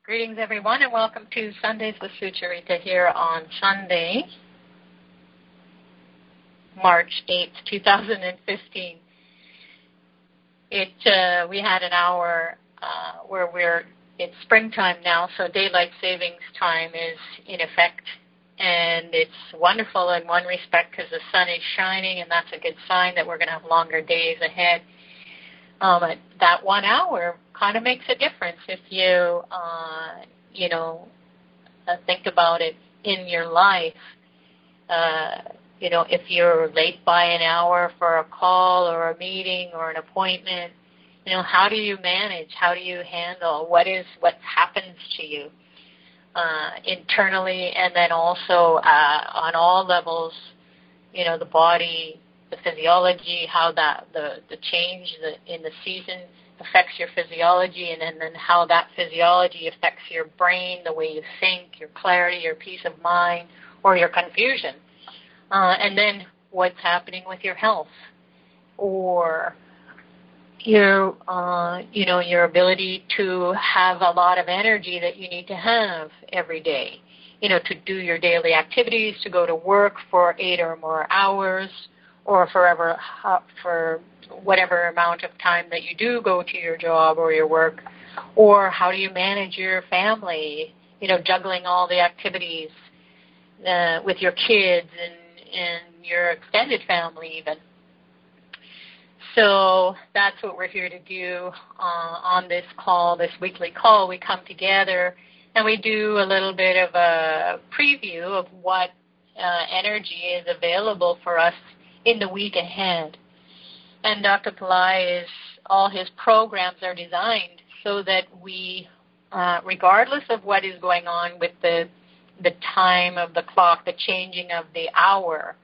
Greetings, everyone, and welcome to Sundays with Sucharita here on Sunday, March 8th, 2015. We had an hour where it's springtime now, so daylight savings time is in effect, and it's wonderful in one respect because the sun is shining, and that's a good sign that we're going to have longer days ahead. That 1 hour kind of makes a difference if you, think about it in your life. If you're late by an hour for a call or a meeting or an appointment, how do you manage? How do you handle? What happens to you internally, and then also on all levels, the body, the physiology, how the change in the season affects your physiology, and then how that physiology affects your brain, the way you think, your clarity, your peace of mind, or your confusion. And then what's happening with your health, or your ability to have a lot of energy that you need to have every day, to do your daily activities, to go to work for 8 or more hours, or for whatever amount of time that you do go to your job or your work, or how do you manage your family, juggling all the activities with your kids and your extended family even. So that's what we're here to do on this call, this weekly call. We come together and we do a little bit of a preview of what energy is available for us in the week ahead. And Dr. Pillai, all his programs are designed so that we, regardless of what is going on with the time of the clock, the changing of the hour,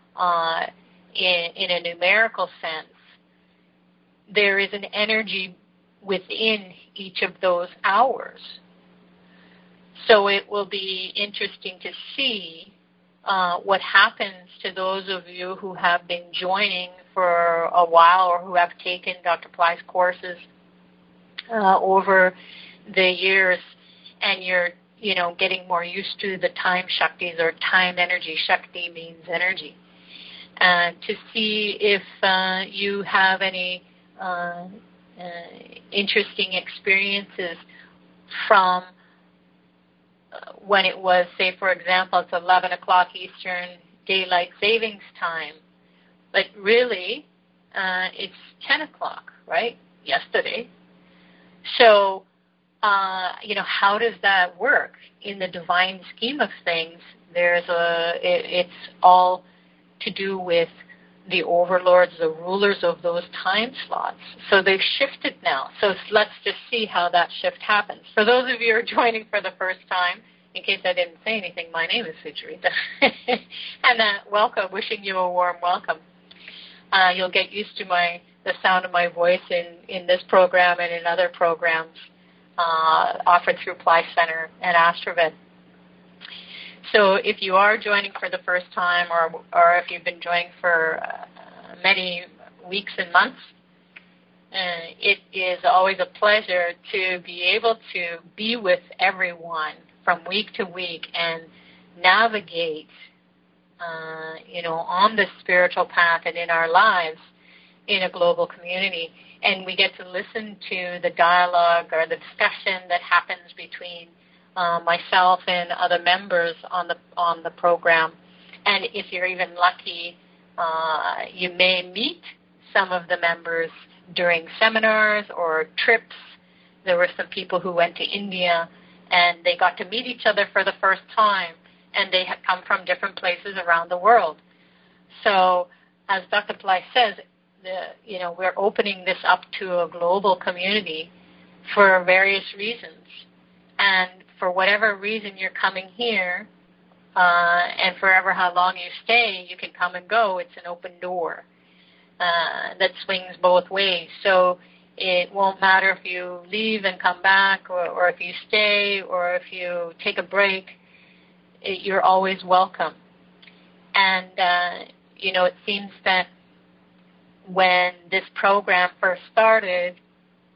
in a numerical sense, there is an energy within each of those hours. So it will be interesting to see what happens to those of you who have been joining for a while or who have taken Dr. Pillai's courses over the years, and you're getting more used to the time shaktis or time energy. Shakti means energy. To see if you have any interesting experiences from when it was, say, for example, it's 11 o'clock Eastern Daylight Savings Time, but really it's 10 o'clock, right, yesterday. So, how does that work? In the divine scheme of things, it's all to do with the overlords, the rulers of those time slots. So they've shifted now. So let's just see how that shift happens. For those of you who are joining for the first time, in case I didn't say anything, my name is Sucharita. And welcome, wishing you a warm welcome. You'll get used to the sound of my voice in this program and in other programs offered through Pillai Center and Astrovid. So if you are joining for the first time, or if you've been joining for many weeks and months, it is always a pleasure to be able to be with everyone from week to week and navigate, on the spiritual path and in our lives in a global community. And we get to listen to the dialogue or the discussion that happens between myself and other members on the program. And if you're even lucky, you may meet some of the members during seminars or trips. There were some people who went to India and they got to meet each other for the first time, and they had come from different places around the world. So as Dr. Pillai says, we're opening this up to a global community for various reasons. And for whatever reason you're coming here, and forever how long you stay, you can come and go. It's an open door that swings both ways. So it won't matter if you leave and come back, or if you stay, or if you take a break. You're always welcome. And, it seems that when this program first started,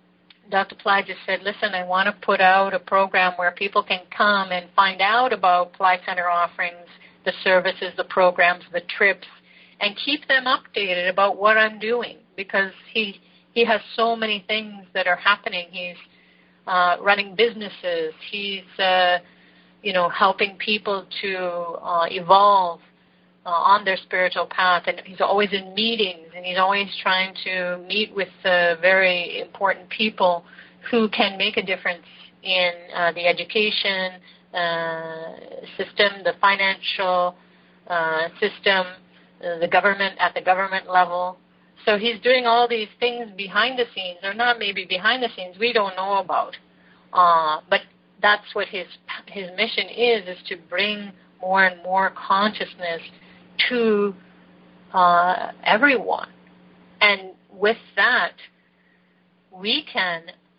Dr. Ply just said, listen, I want to put out a program where people can come and find out about Ply Center offerings, the services, the programs, the trips, and keep them updated about what I'm doing, because he has so many things that are happening. He's running businesses. He's, helping people to evolve on their spiritual path, and he's always in meetings, and he's always trying to meet with very important people who can make a difference in the education system, the financial system, the government, at the government level. So he's doing all these things behind the scenes, or not maybe behind the scenes, we don't know about. But that's what his mission is to bring more and more consciousness to everyone. And with that, we can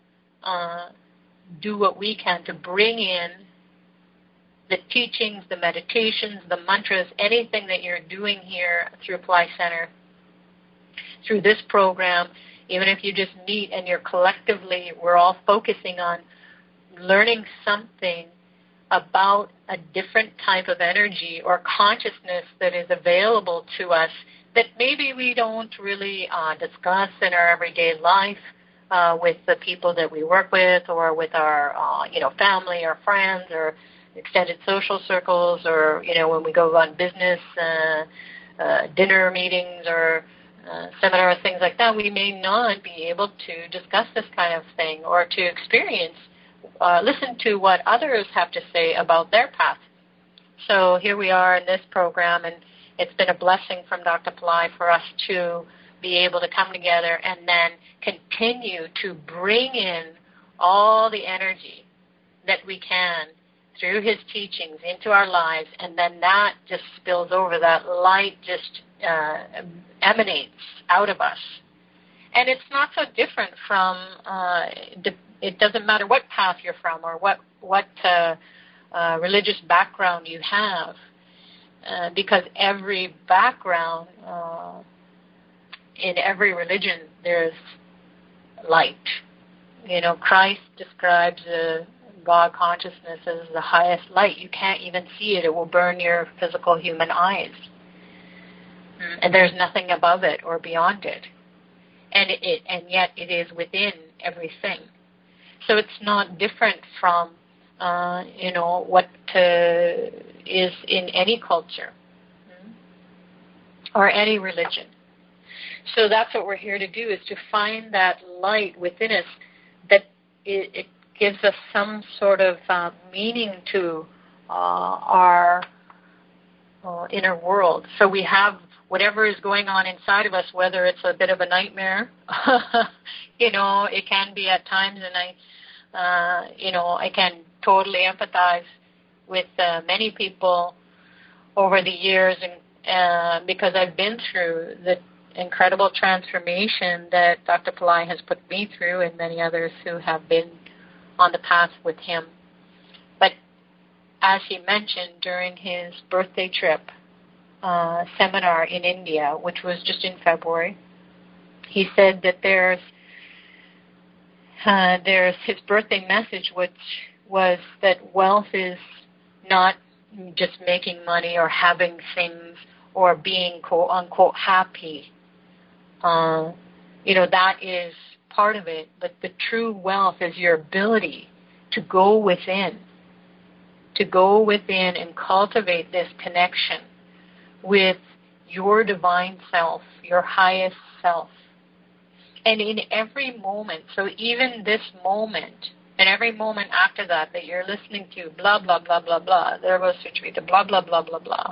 do what we can to bring in the teachings, the meditations, the mantras, anything that you're doing here through Ply Center, through this program, even if you just meet and you're collectively, we're all focusing on learning something about a different type of energy or consciousness that is available to us that maybe we don't really discuss in our everyday life with the people that we work with, or with our family or friends or extended social circles, or when we go on business dinner meetings or seminars, things like that. We may not be able to discuss this kind of thing, or to experience, listen to what others have to say about their path. So here we are in this program, and it's been a blessing from Dr. Ply for us to be able to come together and then continue to bring in all the energy that we can through his teachings into our lives, and then that just spills over, that light just emanates out of us. And it's not so different from, it doesn't matter what path you're from, or what religious background you have, because every background, in every religion, there's light. Christ describes God consciousness as the highest light. You can't even see it. It will burn your physical human eyes. And there's nothing above it or beyond it. And yet it is within everything. So it's not different from, what is in any culture or any religion. So that's what we're here to do, is to find that light within us, that it gives us some sort of meaning to our inner world. So we have whatever is going on inside of us, whether it's a bit of a nightmare, it can be at times, and I can totally empathize with many people over the years, and because I've been through the incredible transformation that Dr. Ply has put me through, and many others who have been on the path with him. But as he mentioned during his birthday trip seminar in India, which was just in February, he said that there's his birthday message, which was that wealth is not just making money or having things or being quote unquote happy. That is part of it, but the true wealth is your ability to go within and cultivate this connection with your divine self, your highest self. And in every moment, so even this moment, and every moment after that you're listening to blah, blah, blah, blah, blah, there goes Sucharita, blah, blah, blah, blah, blah,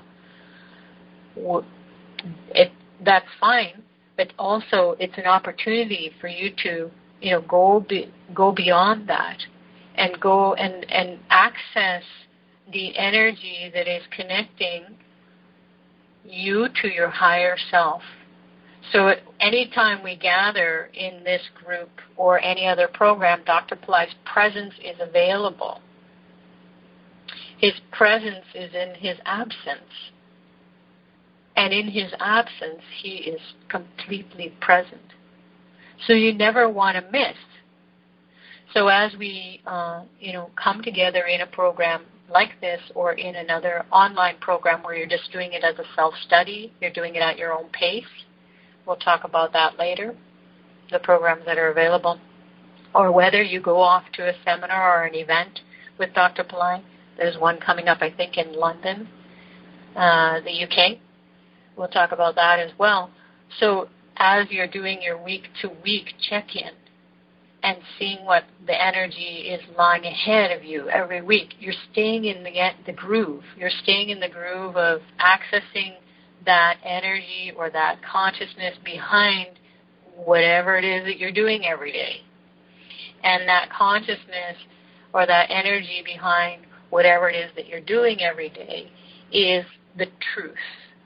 that's fine, but also it's an opportunity for you to, go beyond that and go and access the energy that is connecting you to your higher self. So anytime we gather in this group or any other program, Dr. Ply's presence is available. His presence is in his absence. And in his absence, he is completely present. So you never want to miss So as we, come together in a program like this or in another online program where you're just doing it as a self-study, you're doing it at your own pace. We'll talk about that later, the programs that are available. Or whether you go off to a seminar or an event with Dr. Pillai. There's one coming up, I think, in London, the UK. We'll talk about that as well. So as you're doing your week-to-week check-in and seeing what the energy is lying ahead of you every week, you're staying in the groove. You're staying in the groove of accessing that energy or that consciousness behind whatever it is that you're doing every day. And that consciousness or that energy behind whatever it is that you're doing every day is the truth.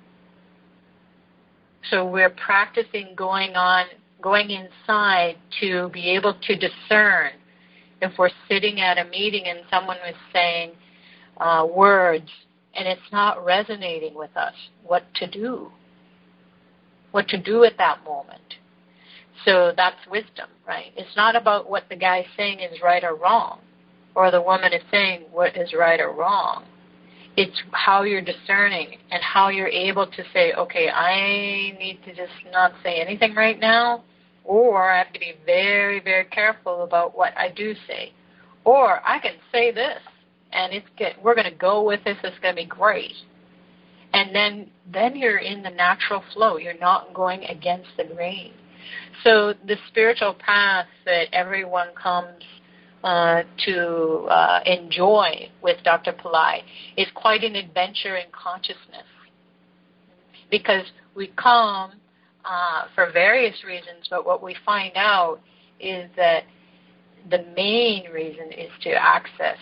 So we're practicing going inside to be able to discern if we're sitting at a meeting and someone is saying words and it's not resonating with us, what to do at that moment. So that's wisdom, right? It's not about what the guy's saying is right or wrong, or the woman is saying what is right or wrong. It's how you're discerning and how you're able to say, okay, I need to just not say anything right now, or I have to be very, very careful about what I do say. Or I can say this, and we're going to go with this. It's going to be great. And then you're in the natural flow. You're not going against the grain. So the spiritual path that everyone comes to enjoy with Dr. Pillai is quite an adventure in consciousness, because we come for various reasons, but what we find out is that the main reason is to access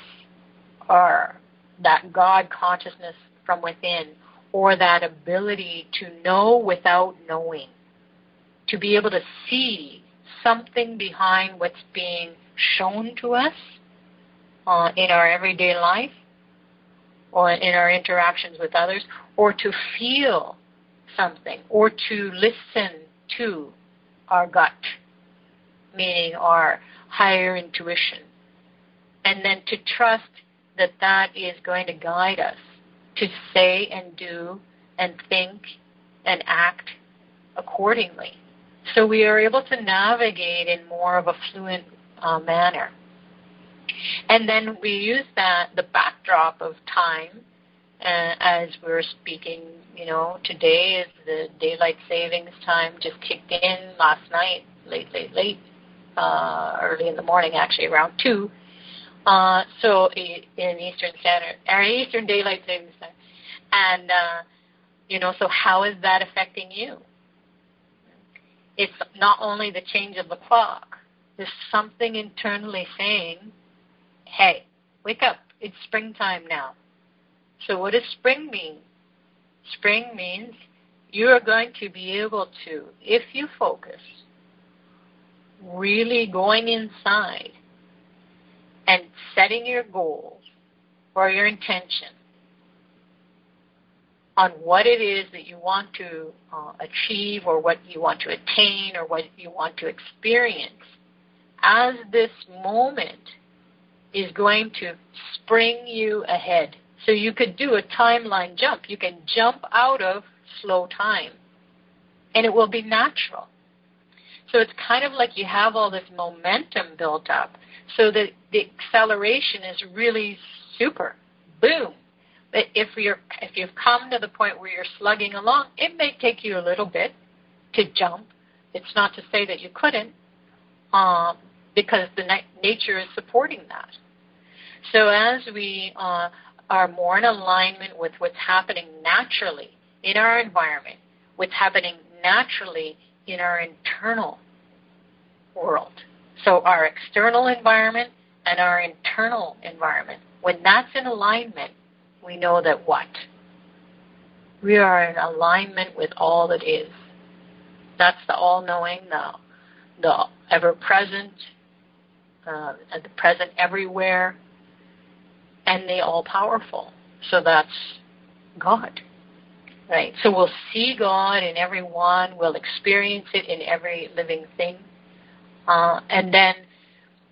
that God consciousness from within, or that ability to know without knowing, to be able to see something behind what's being shown to us in our everyday life or in our interactions with others, or to feel something, or to listen to our gut, meaning our higher intuition, and then to trust that that is going to guide us to say and do and think and act accordingly. So we are able to navigate in more of a fluent manner. And then we use the backdrop of time, as we're speaking, today is the daylight savings time, just kicked in last night, late, early in the morning, actually around 2. So in Eastern Daylight Savings Time. And, so how is that affecting you? It's not only the change of the clock. There's something internally saying, hey, wake up. It's springtime now. So what does spring mean? Spring means you are going to be able to, if you focus, really going inside and setting your goals or your intention on what it is that you want to achieve, or what you want to attain, or what you want to experience, as this moment is going to spring you ahead. So you could do a timeline jump. You can jump out of slow time, and it will be natural. So it's kind of like you have all this momentum built up, so that the acceleration is really super. Boom. But if you've come to the point where you're slugging along, it may take you a little bit to jump. It's not to say that you couldn't, because the nature is supporting that. So as we are more in alignment with what's happening naturally in our environment, what's happening naturally in our internal world, so our external environment and our internal environment, when that's in alignment, we know that what? We are in alignment with all that is. That's the all-knowing, the ever-present, the present everywhere, and the all-powerful. So that's God, right? So we'll see God in everyone. We'll experience it in every living thing. And then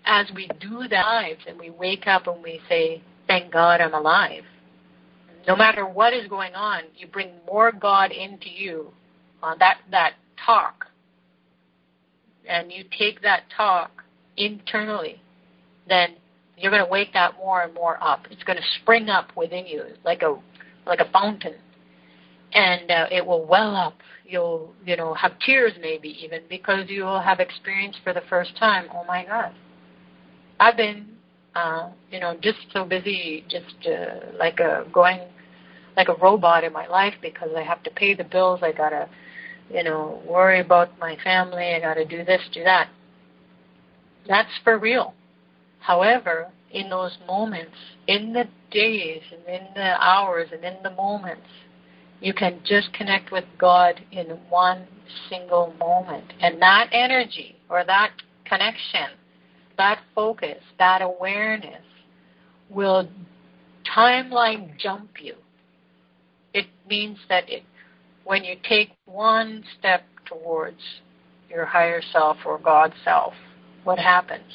as we do that, and we wake up and we say, thank God I'm alive, no matter what is going on, you bring more God into you, that talk, and you take that talk internally, then you're going to wake that more and more up. It's going to spring up within you like a fountain, and it will well up. You'll have tears maybe even, because you will have experienced for the first time, oh my God, I've been just so busy, just going like a robot in my life, because I have to pay the bills. I got to worry about my family. I got to do this, do that. That's for real. However, in those moments, in the days and in the hours and in the moments, you can just connect with God in one single moment. And that energy or that connection, that focus, that awareness will timeline jump you. It means that when you take one step towards your higher self or God's self, what happens?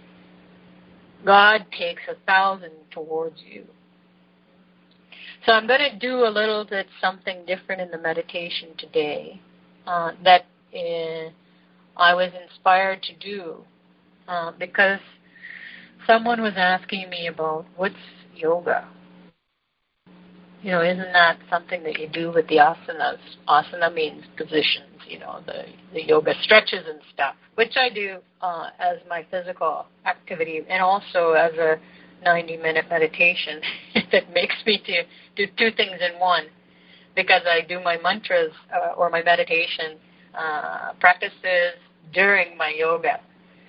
God takes 1,000 towards you. So I'm going to do a little bit something different in the meditation today that I was inspired to do because someone was asking me about what's yoga. Isn't that something that you do with the asanas? Asana means positions, the yoga stretches and stuff, which I do as my physical activity and also as a 90-minute meditation that makes me to do two things in one, because I do my mantras or my meditation practices during my yoga.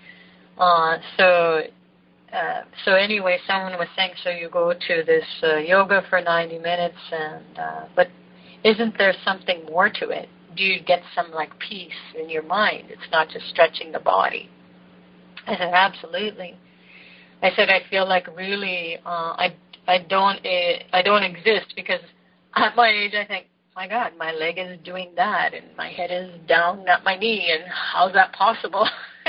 So anyway, someone was saying, so you go to this yoga for 90 minutes, but isn't there something more to it? Do you get some peace in your mind? It's not just stretching the body. I said, absolutely. I said, I feel like really I don't exist, because at my age I think, my God, my leg is doing that and my head is down at my knee, and how's that possible?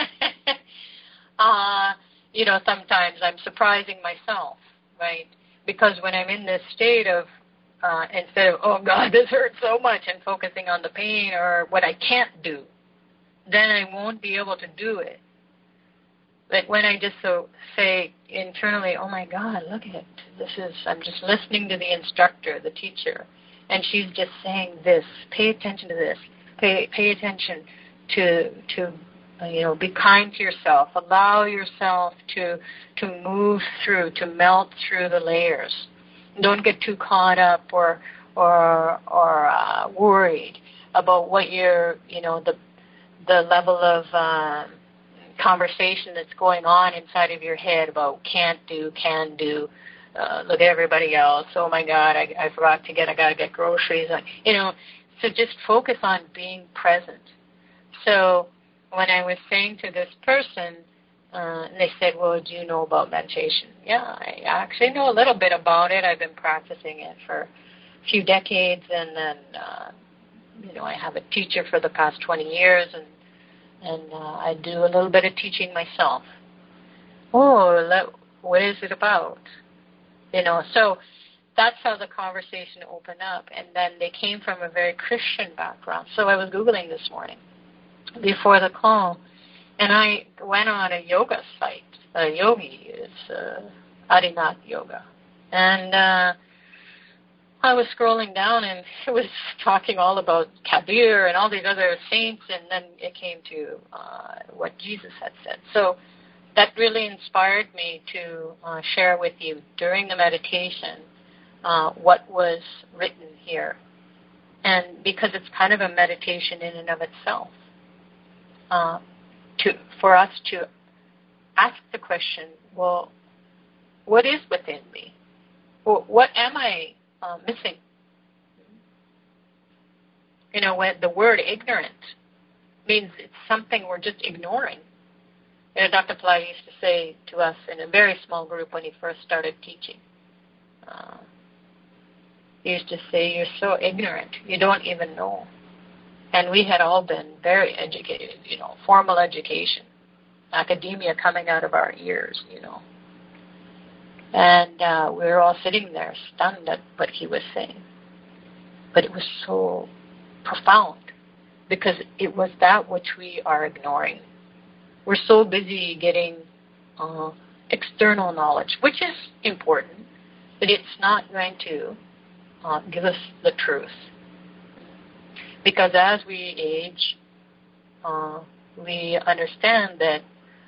Sometimes I'm surprising myself, right? Because when I'm in this state of, instead of, oh God, this hurts so much, and focusing on the pain or what I can't do, then I won't be able to do it. But when I just say internally, oh my God, look at it. I'm just listening to the instructor, the teacher, and she's just saying this, pay attention to this, pay attention to be kind to yourself. Allow yourself to move through, to melt through the layers. Don't get too caught up or worried about what the level of conversation that's going on inside of your head about can't do, can do. Look at everybody else. Oh my God, I forgot to I got to get groceries. So just focus on being present. So when I was saying to this person, and they said, well, do you know about meditation? Yeah, I actually know a little bit about it. I've been practicing it for a few decades, and then, I have a teacher for the past 20 years, and I do a little bit of teaching myself. Oh, what is it about? So that's how the conversation opened up, and then they came from a very Christian background. So I was Googling this morning before the call, and I went on a yoga site. Yogi is Adinath Yoga. And I was scrolling down, and it was talking all about Kabir and all these other saints, and then it came to what Jesus had said. So that really inspired me to share with you during the meditation what was written here. And because it's kind of a meditation in and of itself. For us to ask the question, well, what is within me? Well, what am I missing? When the word ignorant means it's something we're just ignoring. Dr. Pillai used to say to us in a very small group when he first started teaching, he used to say, you're so ignorant, you don't even know. And we had all been very educated, formal education. academia coming out of our ears, And we were all sitting there stunned at what he was saying. But it was so profound because it was that which we are ignoring. We're so busy getting external knowledge, which is important, but it's not going to give us the truth. Because as we age, we understand that,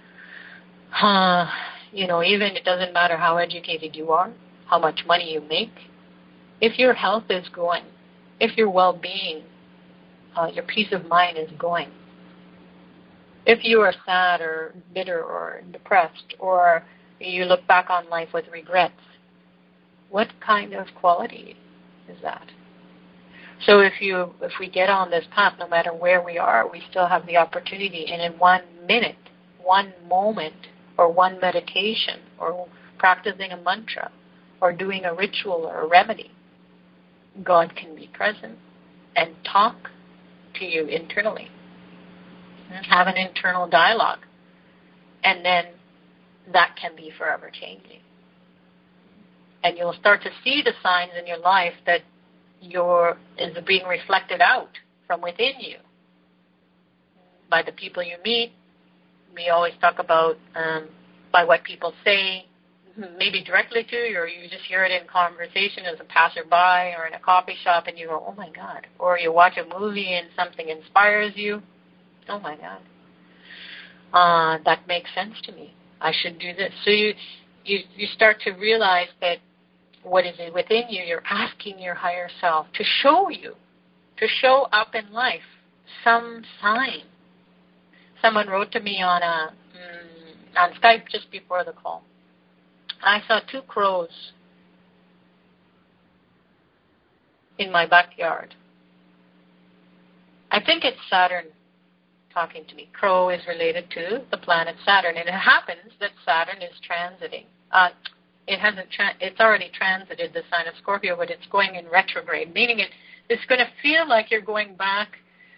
even it doesn't matter how educated you are, how much money you make, if your health is going, if your well-being, your peace of mind is going, if you are sad or bitter or depressed, or you look back on life with regrets, what kind of quality is that? So if we get on this path, no matter where we are, we still have the opportunity, and in 1 minute, 1 moment, or one meditation, or practicing a mantra, or doing a ritual or a remedy, God can be present and talk to you internally. Have an internal dialogue. And then that can be forever changing. And you'll start to see the signs in your life that is being reflected out from within you by the people you meet. We always talk about by what people say, maybe directly to you, or you just hear it in conversation as a passerby or in a coffee shop, and you go, oh my God. Or you watch a movie and something inspires you. Oh my God. That makes sense to me. I should do this. So you start to realize that what is within you, you're asking your higher self to show you, to show up in life some sign. Someone wrote to me on Skype just before the call. I saw 2 crows in my backyard. I think it's Saturn talking to me. Crow is related to the planet Saturn, and it happens that Saturn is transiting. It's already transited the sign of Scorpio, but it's going in retrograde, meaning it's going to feel like you're going back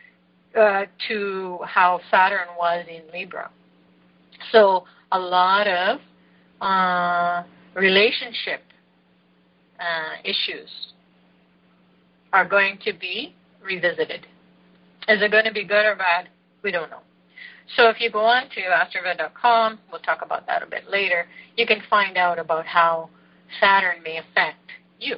to how Saturn was in Libra. So a lot of relationship issues are going to be revisited. Is it going to be good or bad? We don't know. So if you go on to astrovat.com, we'll talk about that a bit later, you can find out about how Saturn may affect you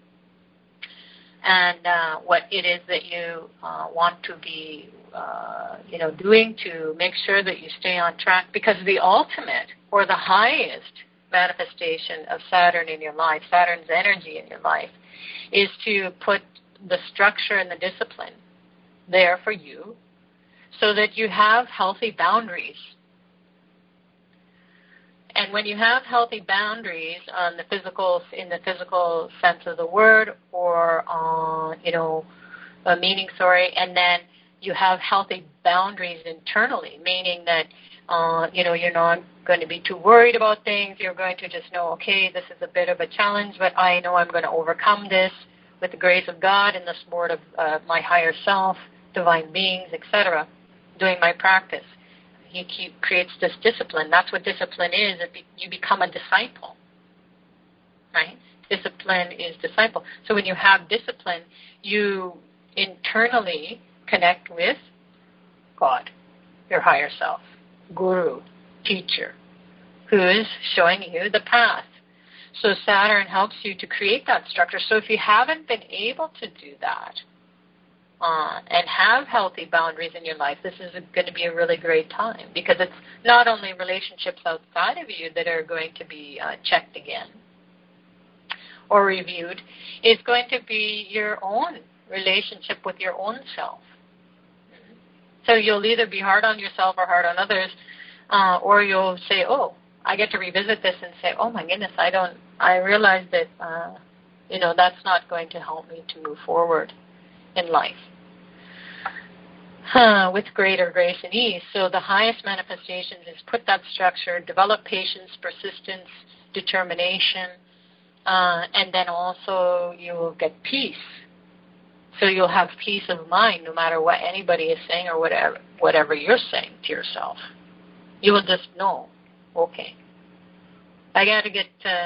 and what it is that you want to be doing to make sure that you stay on track, because the ultimate or the highest manifestation of Saturn in your life, Saturn's energy in your life, is to put the structure and the discipline there for you so that you have healthy boundaries. And when you have healthy boundaries in the physical sense of the word, or a meaning, and then you have healthy boundaries internally, meaning that you're not going to be too worried about things. You're going to just know, okay, this is a bit of a challenge, but I know I'm going to overcome this with the grace of God and the support of my higher self, divine beings, etc., doing my practice. He creates this discipline. That's what discipline is. You become a disciple, right? Discipline is disciple. So when you have discipline, you internally connect with God, your higher self, guru, teacher, who is showing you the path. So Saturn helps you to create that structure. So if you haven't been able to do that and have healthy boundaries in your life, this is going to be a really great time, because it's not only relationships outside of you that are going to be checked again or reviewed. It's going to be your own relationship with your own self. So you'll either be hard on yourself or hard on others, or you'll say, oh, I get to revisit this and say, oh my goodness, I realize that, that's not going to help me to move forward in life with greater grace and ease. So the highest manifestations is put that structure, develop patience, persistence, determination, and then also you will get peace. So you'll have peace of mind no matter what anybody is saying or whatever you're saying to yourself. You will just know, okay, I got to get,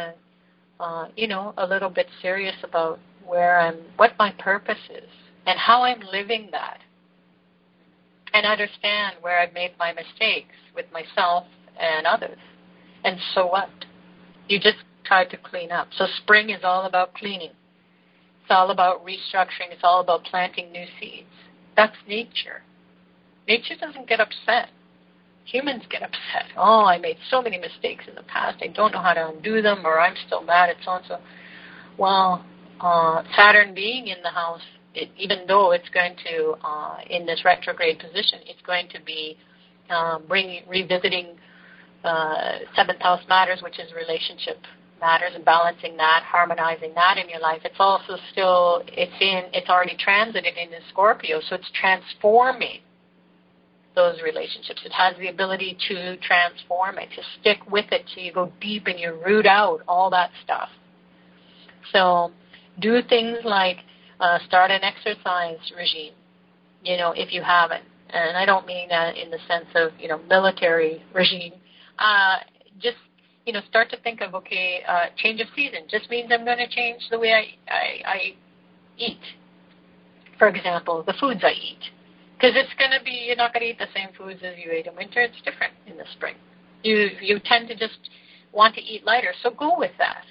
a little bit serious about what my purpose is, and how I'm living that, and understand where I've made my mistakes with myself and others. And so what? You just try to clean up. So spring is all about cleaning. It's all about restructuring. It's all about planting new seeds. That's nature. Nature doesn't get upset. Humans get upset. Oh, I made so many mistakes in the past. I don't know how to undo them, or I'm still mad at so-and-so. Well, Saturn being in the house, even though it's going to, in this retrograde position, it's going to be revisiting seventh house matters, which is relationship matters, and balancing that, harmonizing that in your life. It's also still, it's already transited into Scorpio, so it's transforming those relationships. It has the ability to transform it, to stick with it, so you go deep and you root out all that stuff. So do things like start an exercise regime, if you haven't. And I don't mean that in the sense of, military regime. Just, start to think of, okay, change of season just means I'm going to change the way I eat. For example, the foods I eat. Because it's going to be, you're not going to eat the same foods as you ate in winter. It's different in the spring. You tend to just want to eat lighter, so go with that.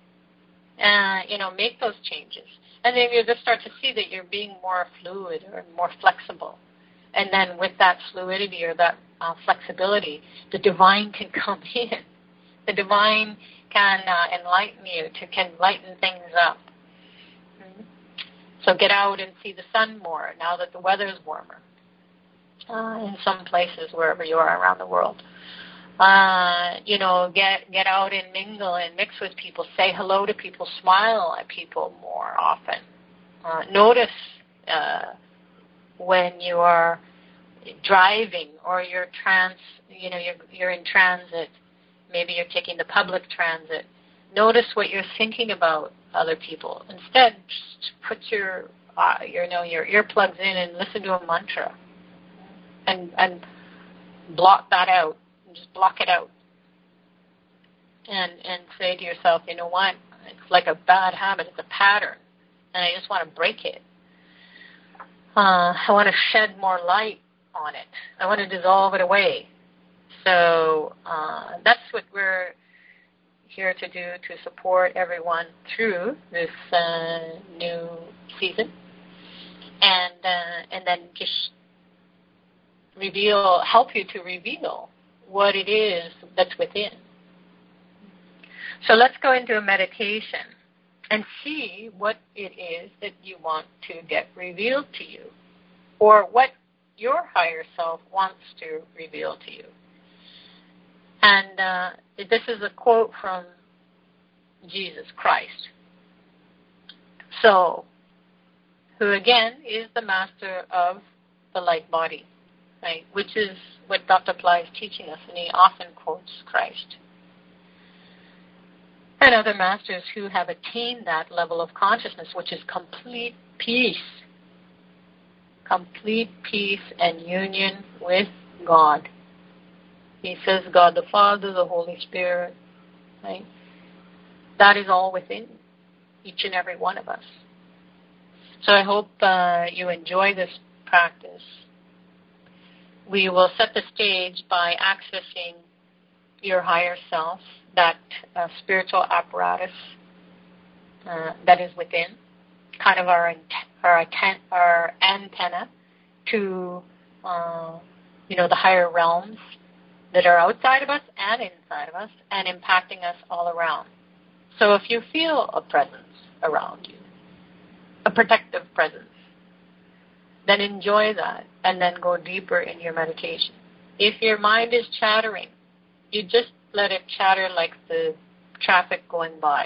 Make those changes. And then you'll just start to see that you're being more fluid or more flexible. And then with that fluidity or that flexibility, the divine can come in. The divine can enlighten you, can lighten things up. So get out and see the sun more now that the weather's warmer. In some places, wherever you are around the world. Get out and mingle and mix with people. Say hello to people. Smile at people more often. Notice when you are driving or you're in transit. Maybe you're taking the public transit. Notice what you're thinking about other people. Instead, just put your earplugs in and listen to a mantra, and block that out. Just block it out, and say to yourself, you know what? It's like a bad habit. It's a pattern, and I just want to break it. I want to shed more light on it. I want to dissolve it away. So that's what we're here to do, to support everyone through this new season, and then just help you to reveal what it is that's within. So let's go into a meditation and see what it is that you want to get revealed to you, or what your higher self wants to reveal to you. And this is a quote from Jesus Christ. So, who again is the master of the light body, right? Which is what Dr. Ply is teaching us, and he often quotes Christ. And other masters who have attained that level of consciousness, which is complete peace and union with God. He says God the Father, the Holy Spirit, right? That is all within each and every one of us. So I hope you enjoy this practice. We will set the stage by accessing your higher self, that spiritual apparatus that is within, kind of our antenna to the higher realms that are outside of us and inside of us, and impacting us all around. So if you feel a presence around you, a protective presence, then enjoy that and then go deeper in your meditation. If your mind is chattering, you just let it chatter like the traffic going by.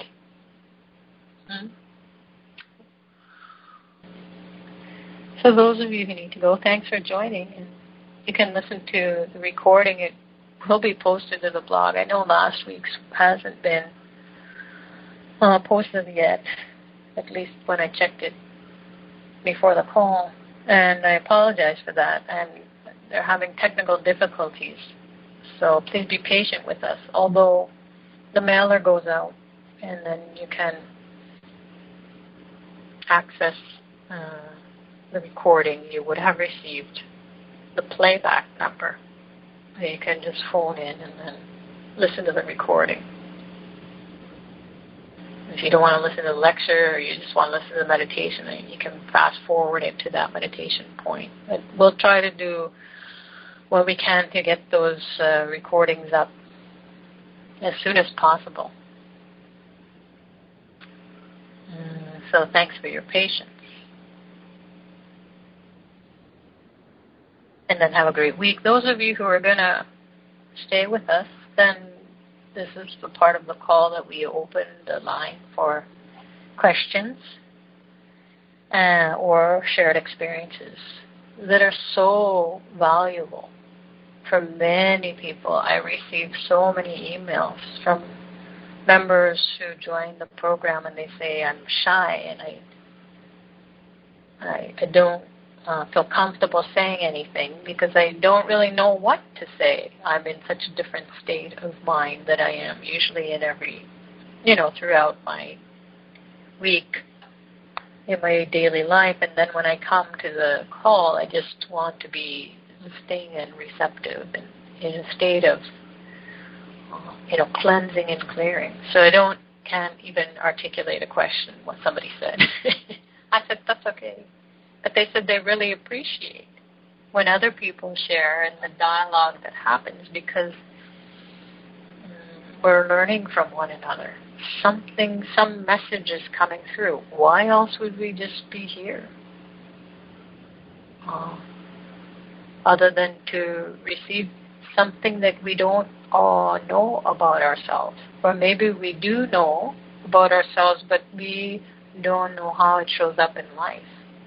So those of you who need to go, thanks for joining. And you can listen to the recording. It will be posted to the blog. I know last week's hasn't been posted yet, at least when I checked it before the call. And I apologize for that. And they're having technical difficulties. So please be patient with us. Although the mailer goes out, and then you can access the recording you would have received, the playback number. You can just phone in and then listen to the recording. If you don't want to listen to the lecture, or you just want to listen to the meditation, then you can fast forward it to that meditation point. But we'll try to do what we can to get those recordings up as soon as possible. So thanks for your patience. And then have a great week. Those of you who are going to stay with us, then this is the part of the call that we open the line for questions or shared experiences that are so valuable for many people. I receive so many emails from members who join the program and they say, I'm shy and I don't feel comfortable saying anything because I don't really know what to say. I'm in such a different state of mind that I am usually in throughout my week in my daily life. And then when I come to the call, I just want to be listening and receptive and in a state of cleansing and clearing. So I can't even articulate a question, what somebody said. I said, that's okay. But they said they really appreciate when other people share and the dialogue that happens because we're learning from one another. Some message is coming through. Why else would we just be here? Other than to receive something that we don't know about ourselves. Or maybe we do know about ourselves, but we don't know how it shows up in life.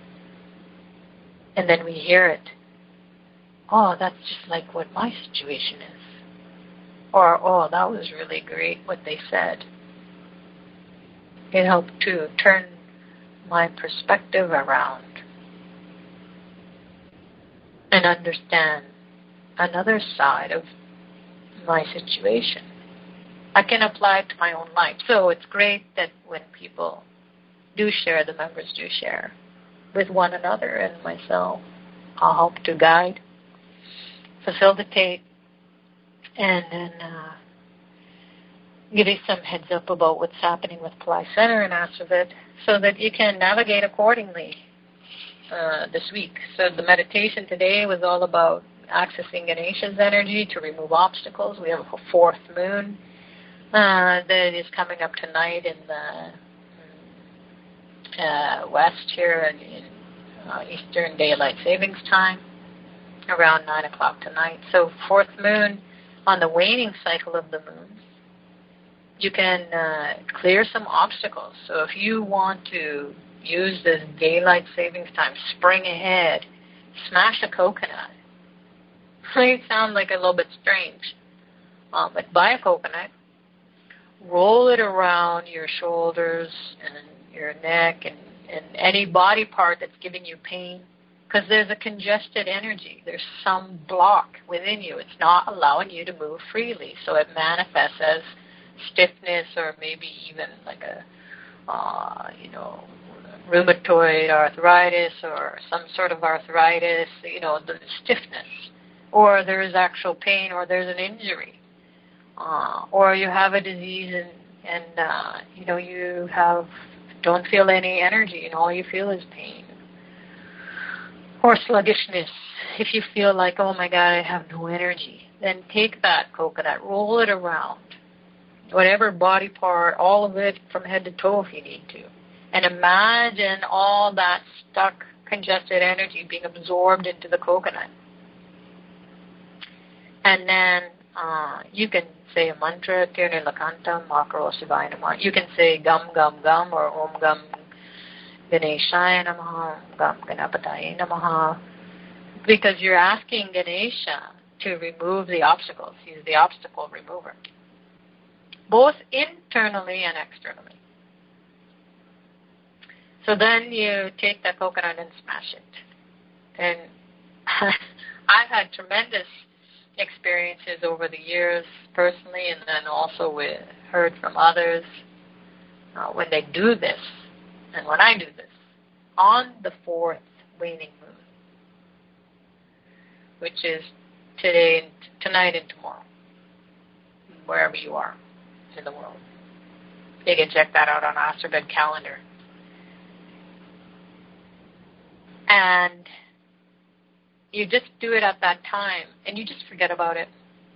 And then we hear it. Oh, that's just like what my situation is. Or, oh, that was really great what they said. It helped to turn my perspective around and understand another side of my situation. I can apply it to my own life. So it's great that when people do share, the members do share with one another and myself. I'll help to guide, facilitate, and then give you some heads up about what's happening with Pali Center and Astrovit so that you can navigate accordingly this week. So the meditation today was all about accessing Ganesha's energy to remove obstacles. We have a fourth moon that is coming up tonight in the west here in Eastern Daylight Savings Time around 9 o'clock tonight. So fourth moon on the waning cycle of the moon, you can clear some obstacles. So if you want to use this Daylight Savings Time, spring ahead, smash a coconut. It sounds like a little bit strange, but buy a coconut, roll it around your shoulders and your neck and any body part that's giving you pain, because there's a congested energy. There's some block within you. It's not allowing you to move freely, so it manifests as stiffness or maybe even like a rheumatoid arthritis or some sort of arthritis, the stiffness. Or there is actual pain, or there's an injury, or you have a disease and you don't feel any energy and all you feel is pain. Or sluggishness. If you feel like, oh my God, I have no energy, then take that coconut, roll it around, whatever body part, all of it from head to toe if you need to, and imagine all that stuck, congested energy being absorbed into the coconut. And then you can say a mantra, Tirni Lakantam, Makaro Shivaya Namaha. You can say Gum Gum Gum or Om Gum Ganeshaya Namaha, Om Gum Ganapataye Namaha, because you're asking Ganesha to remove the obstacles. He's the obstacle remover, both internally and externally. So then you take the coconut and smash it. And I've had tremendous experiences over the years personally, and then also heard from others when they do this, and when I do this, on the fourth waning moon, which is tonight and tomorrow, wherever you are in the world. You can check that out on Astrobed calendar. And you just do it at that time, and you just forget about it.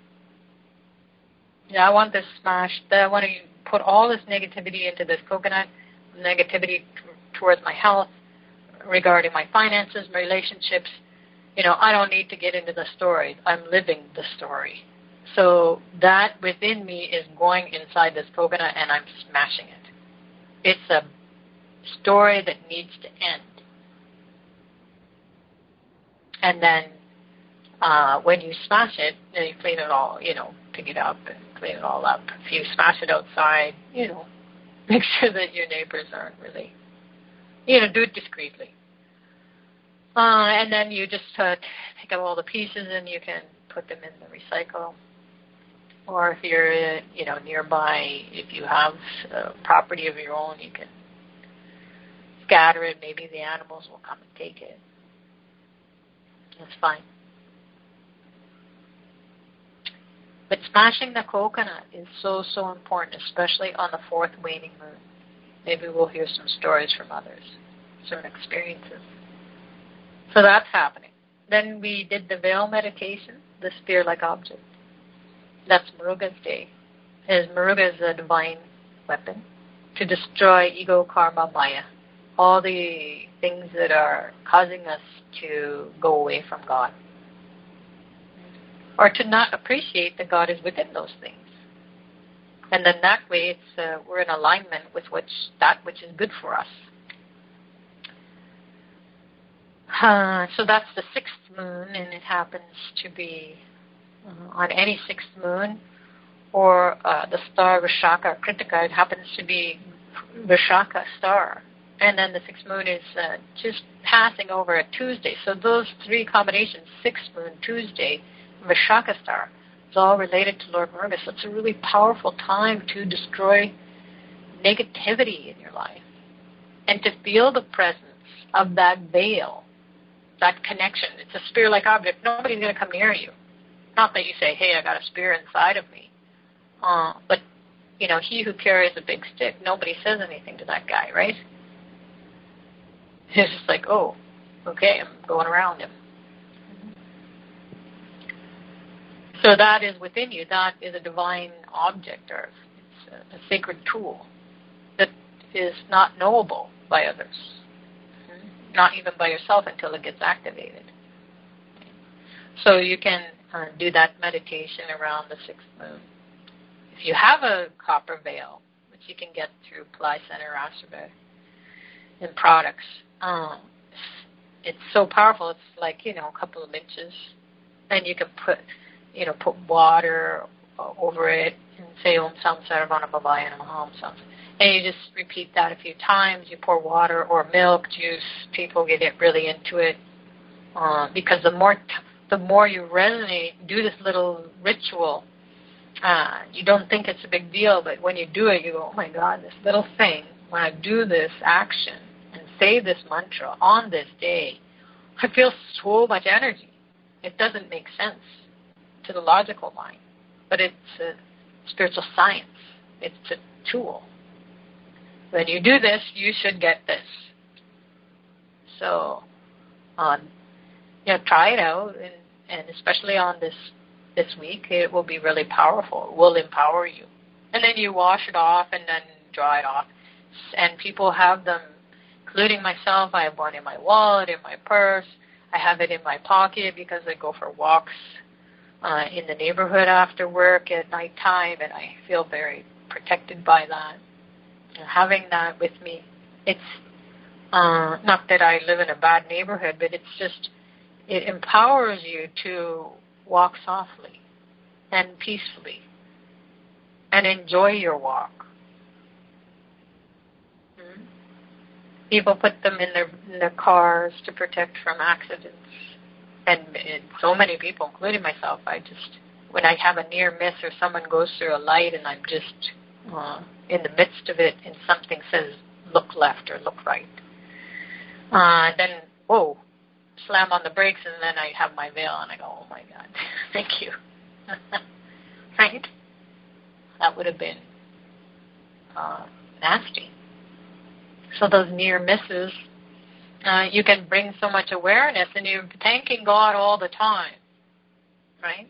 I want this smashed. I want to put all this negativity into this coconut, negativity towards my health, regarding my finances, my relationships. I don't need to get into the story. I'm living the story. So that within me is going inside this coconut, and I'm smashing it. It's a story that needs to end. And then when you smash it, then you clean it all, pick it up and clean it all up. If you smash it outside, make sure that your neighbors aren't really, do it discreetly. And then you just pick up all the pieces and you can put them in the recycle. Or if you're, nearby, if you have property of your own, you can scatter it. Maybe the animals will come and take it. That's fine. But smashing the coconut is so, so important, especially on the fourth waning moon. Maybe we'll hear some stories from others, some experiences. So that's happening. Then we did the veil meditation, the spear-like object. That's Muruga's day. Muruga is a divine weapon to destroy ego, karma, maya, all the things that are causing us to go away from God, or to not appreciate that God is within those things. And then that way we're in alignment with that which is good for us. So that's the sixth moon, and it happens to be on any sixth moon, or the star Vishaka Kritika. It happens to be Vishaka star. And then the sixth moon is just passing over a Tuesday. So those three combinations, sixth moon, Tuesday, Vishaka star, is all related to Lord Muruga. So it's a really powerful time to destroy negativity in your life and to feel the presence of that veil, that connection. It's a spear-like object. Nobody's going to come near you. Not that you say, hey, I got a spear inside of me. But, he who carries a big stick, nobody says anything to that guy, right? It's just like, oh, okay, I'm going around him. So that is within you. That is a divine object, or it's a sacred tool that is not knowable by others, not even by yourself until it gets activated. So you can do that meditation around the sixth moon. If you have a copper veil, which you can get through Ply Center Astrobed and products, it's so powerful. It's like, a couple of inches, and you can put water over it and say Om Sam Sarvana Bhavaya Namaha Om Sam. And you just repeat that a few times. You pour water or milk, juice. People get really into it because the more you resonate, do this little ritual. You don't think it's a big deal, but when you do it, you go, oh my God, this little thing, when I do this action and say this mantra on this day, I feel so much energy. It doesn't make sense to the logical mind, but it's a spiritual science. It's a tool. When you do this, you should get this. So, try it out, and especially on this week, it will be really powerful. It will empower you. And then you wash it off and then dry it off. And people have them, including myself. I have one in my wallet, in my purse. I have it in my pocket because I go for walks in the neighborhood after work at nighttime, and I feel very protected by that. And having that with me, it's not that I live in a bad neighborhood, but it's just, it empowers you to walk softly and peacefully and enjoy your walk. People put them in their cars to protect from accidents. And so many people, including myself, when I have a near miss or someone goes through a light and I'm just in the midst of it and something says, look left or look right. Then, whoa, slam on the brakes, and then I have my veil and I go, oh my God, thank you. Right? That would have been nasty. So those near misses, you can bring so much awareness, and you're thanking God all the time, right?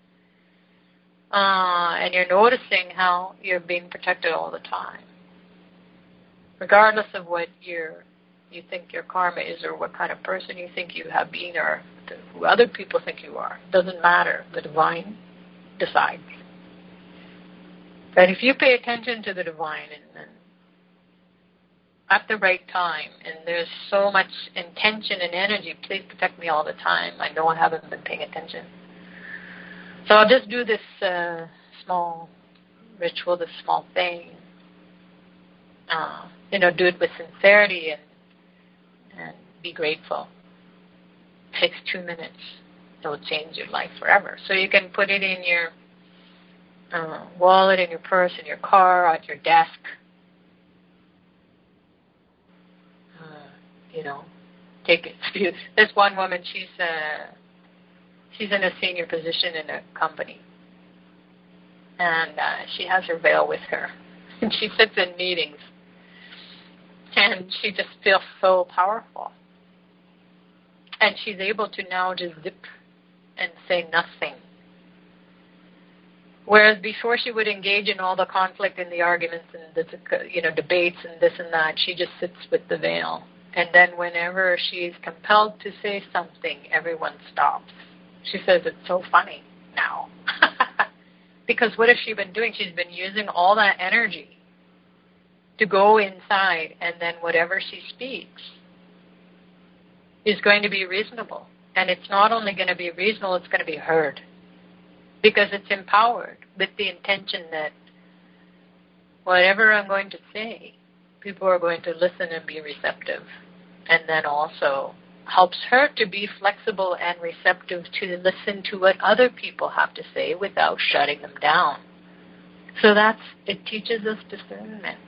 And you're noticing how you're being protected all the time, regardless of what you think your karma is, or what kind of person you think you have been, or who other people think you are. It doesn't matter. The divine decides. But if you pay attention to the divine and at the right time, and there's so much intention and energy, please protect me all the time. I know I haven't been paying attention. So I'll just do this small ritual, this small thing. Do it with sincerity and be grateful. It takes 2 minutes. It will change your life forever. So you can put it in your wallet, in your purse, in your car, at your desk. Take it. This one woman, she's in a senior position in a company, and she has her veil with her, and she sits in meetings, and she just feels so powerful, and she's able to now just zip and say nothing. Whereas before she would engage in all the conflict and the arguments and the debates and this and that, she just sits with the veil. And then whenever she's compelled to say something, everyone stops. She says it's so funny now. Because what has she been doing? She's been using all that energy to go inside, and then whatever she speaks is going to be reasonable. And it's not only going to be reasonable, it's going to be heard. Because it's empowered with the intention that whatever I'm going to say, people are going to listen and be receptive. And then also helps her to be flexible and receptive to listen to what other people have to say without shutting them down. So it teaches us discernment.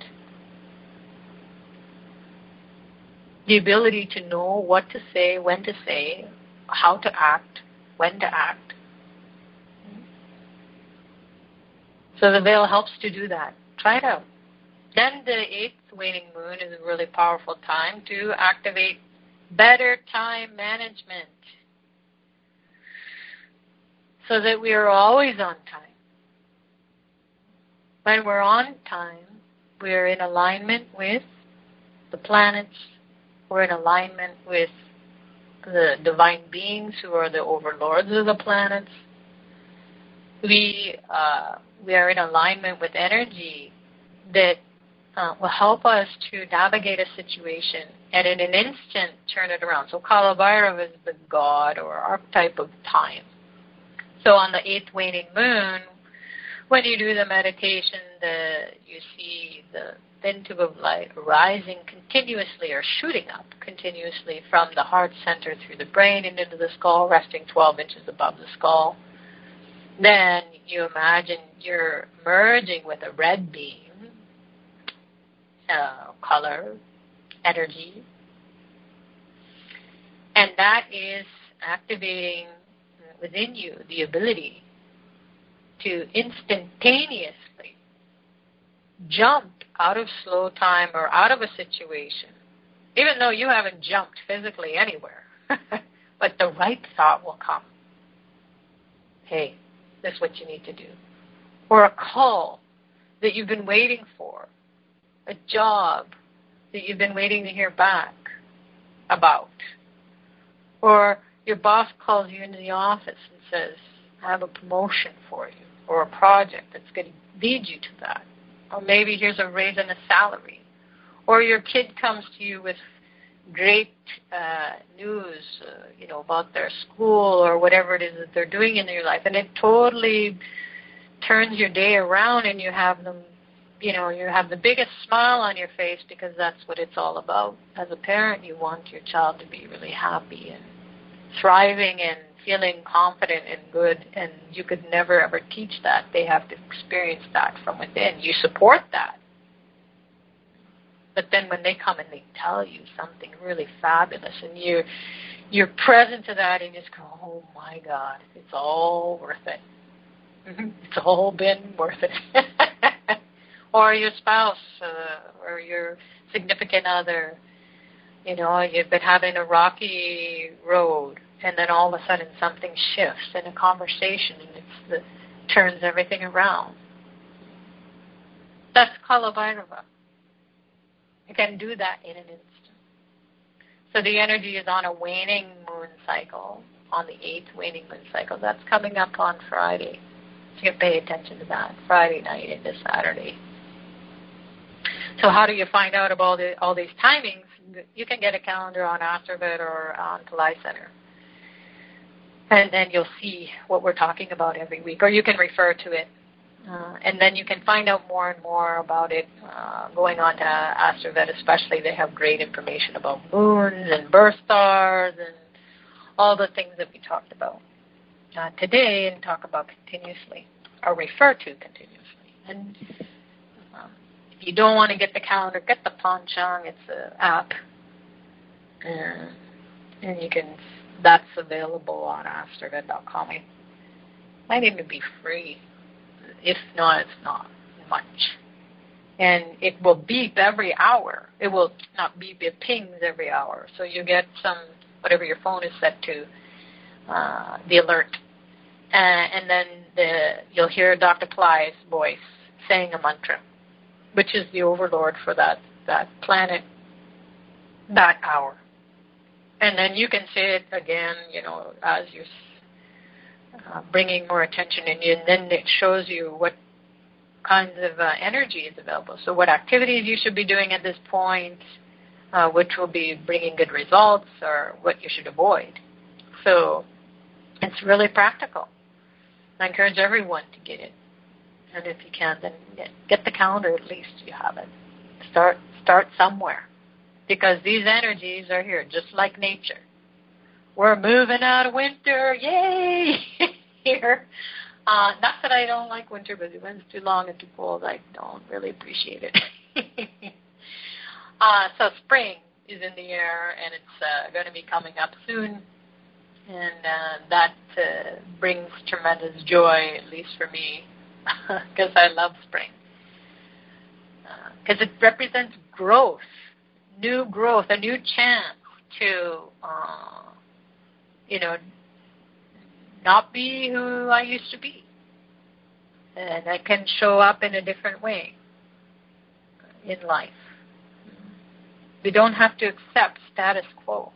The ability to know what to say, when to say, how to act, when to act. So the veil helps to do that. Try it out. Then the 8th waning moon is a really powerful time to activate better time management so that we are always on time. When we're on time, we're in alignment with the planets. We're in alignment with the divine beings who are the overlords of the planets. We are in alignment with energy that will help us to navigate a situation and in an instant turn it around. So Kala Bhairava is the god or archetype of time. So on the 8th waning moon, when you do the meditation, you see the thin tube of light rising continuously or shooting up continuously from the heart center through the brain and into the skull, resting 12 inches above the skull. Then you imagine you're merging with a red beam, color, energy, and that is activating within you the ability to instantaneously jump out of slow time or out of a situation, even though you haven't jumped physically anywhere, but the right thought will come. Hey, this is what you need to do. Or a call that you've been waiting for, a job that you've been waiting to hear back about. Or your boss calls you into the office and says, I have a promotion for you, or a project that's going to lead you to that. Or maybe here's a raise in a salary. Or your kid comes to you with great news, about their school or whatever it is that they're doing in their life, and it totally turns your day around, and you have them, you have the biggest smile on your face because that's what it's all about. As a parent, you want your child to be really happy and thriving and feeling confident and good, and you could never ever teach that. They have to experience that from within. You support that. But then when they come and they tell you something really fabulous and you're present to that and you just go, oh my God, it's all worth it. It's all been worth it. Or your spouse or your significant other, you've been having a rocky road, and then all of a sudden something shifts in a conversation and turns everything around. That's Kalabhairava. You can do that in an instant. So the energy is on a waning moon cycle, on the 8th waning moon cycle. That's coming up on Friday. So you pay attention to that, Friday night into Saturday. So how do you find out about all these timings? You can get a calendar on Astrovet or on Pillai Center. And then you'll see what we're talking about every week, or you can refer to it. And then you can find out more and more about it going on to Astrovet especially. They have great information about moons and birth stars and all the things that we talked about today and talk about continuously, or refer to continuously. And if you don't want to get the calendar, get the Panchang. It's an app. And you can, that's available on astrovet.com. It might even be free. If not, it's not much. And it will beep every hour. It will not beep, it pings every hour. So you get whatever your phone is set to, the alert. And then you'll hear Dr. Pillai's voice saying a mantra, which is the overlord for that planet, that hour. And then you can say it again, as you're bringing more attention, and then it shows you what kinds of energy is available. So what activities you should be doing at this point, which will be bringing good results, or what you should avoid. So it's really practical. I encourage everyone to get it. And if you can, then get the calendar at least. You have it. Start somewhere. Because these energies are here, just like nature. We're moving out of winter. Yay! Here. Not that I don't like winter, but when it's too long and too cold, I don't really appreciate it. So spring is in the air, and it's going to be coming up soon. And that brings tremendous joy, at least for me, because I love spring. Because it represents growth, new growth, a new chance to, not be who I used to be. And I can show up in a different way in life. We don't have to accept status quo.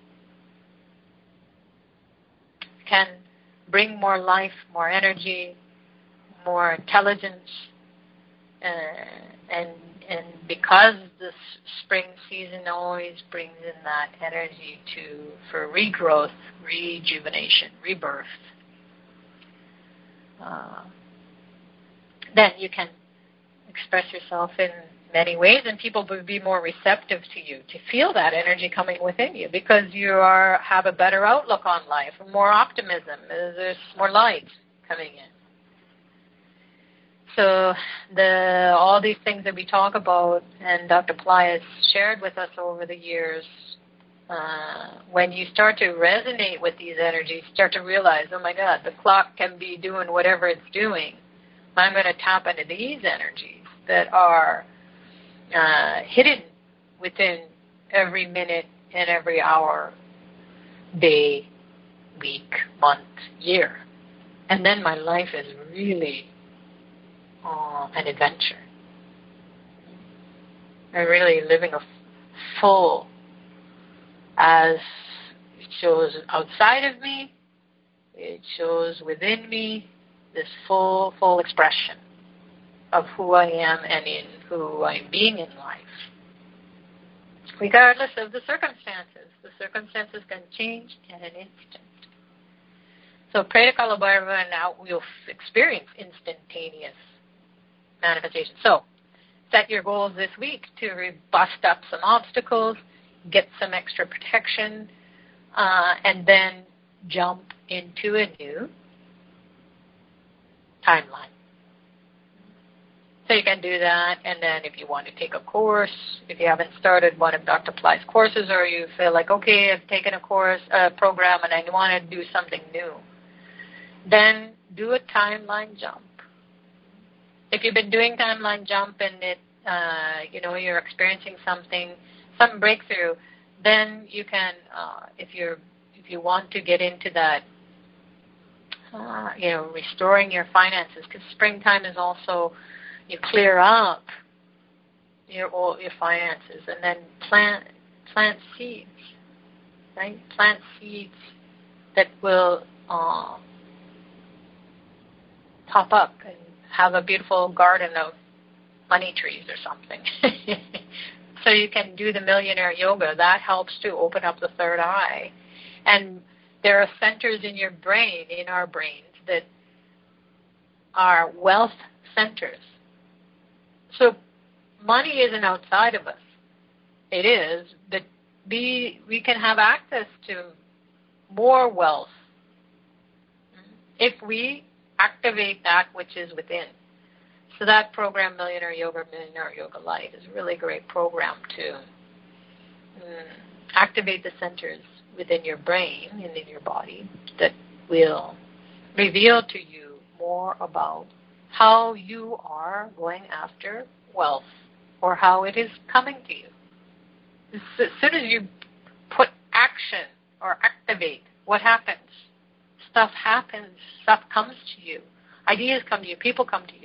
We can bring more life, more energy, more intelligence, and because this spring season always brings in that energy for regrowth, rejuvenation, rebirth, then you can express yourself in many ways, and people will be more receptive to you, to feel that energy coming within you, because you have a better outlook on life, more optimism, there's more light coming in. So all these things that we talk about, and Dr. Pillai has shared with us over the years, when you start to resonate with these energies, start to realize, oh my God, the clock can be doing whatever it's doing. I'm going to tap into these energies that are hidden within every minute and every hour, day, week, month, year. And then my life is really an adventure. I'm really living a full, as it shows outside of me, it shows within me, this full expression of who I am and in who I'm being in life. Regardless of the circumstances. The circumstances can change in an instant. So pray to Kalabhairava, and now we'll experience instantaneous manifestation. So set your goals this week to bust up some obstacles, get some extra protection, and then jump into a new timeline. So you can do that, and then if you want to take a course, if you haven't started one of Dr. Ply's courses, or you feel like, okay, I've taken a program, and I want to do something new, then do a timeline jump. If you've been doing timeline jump and you're experiencing some breakthrough, then you can, if you want to get into that, restoring your finances, because springtime is also, you clear up your finances, and then plant seeds, right? Plant seeds that will pop up and have a beautiful garden of money trees or something. So you can do the millionaire yoga. That helps to open up the third eye. And there are centers in your brain, in our brains, that are wealth centers. So money isn't outside of us. It is, but we can have access to more wealth if we activate that which is within. So that program, Millionaire Yoga Light, is a really great program to activate the centers within your brain and in your body that will reveal to you more about how you are going after wealth, or how it is coming to you. As soon as you put action or activate, what happens? Stuff happens. Stuff comes to you. Ideas come to you. People come to you.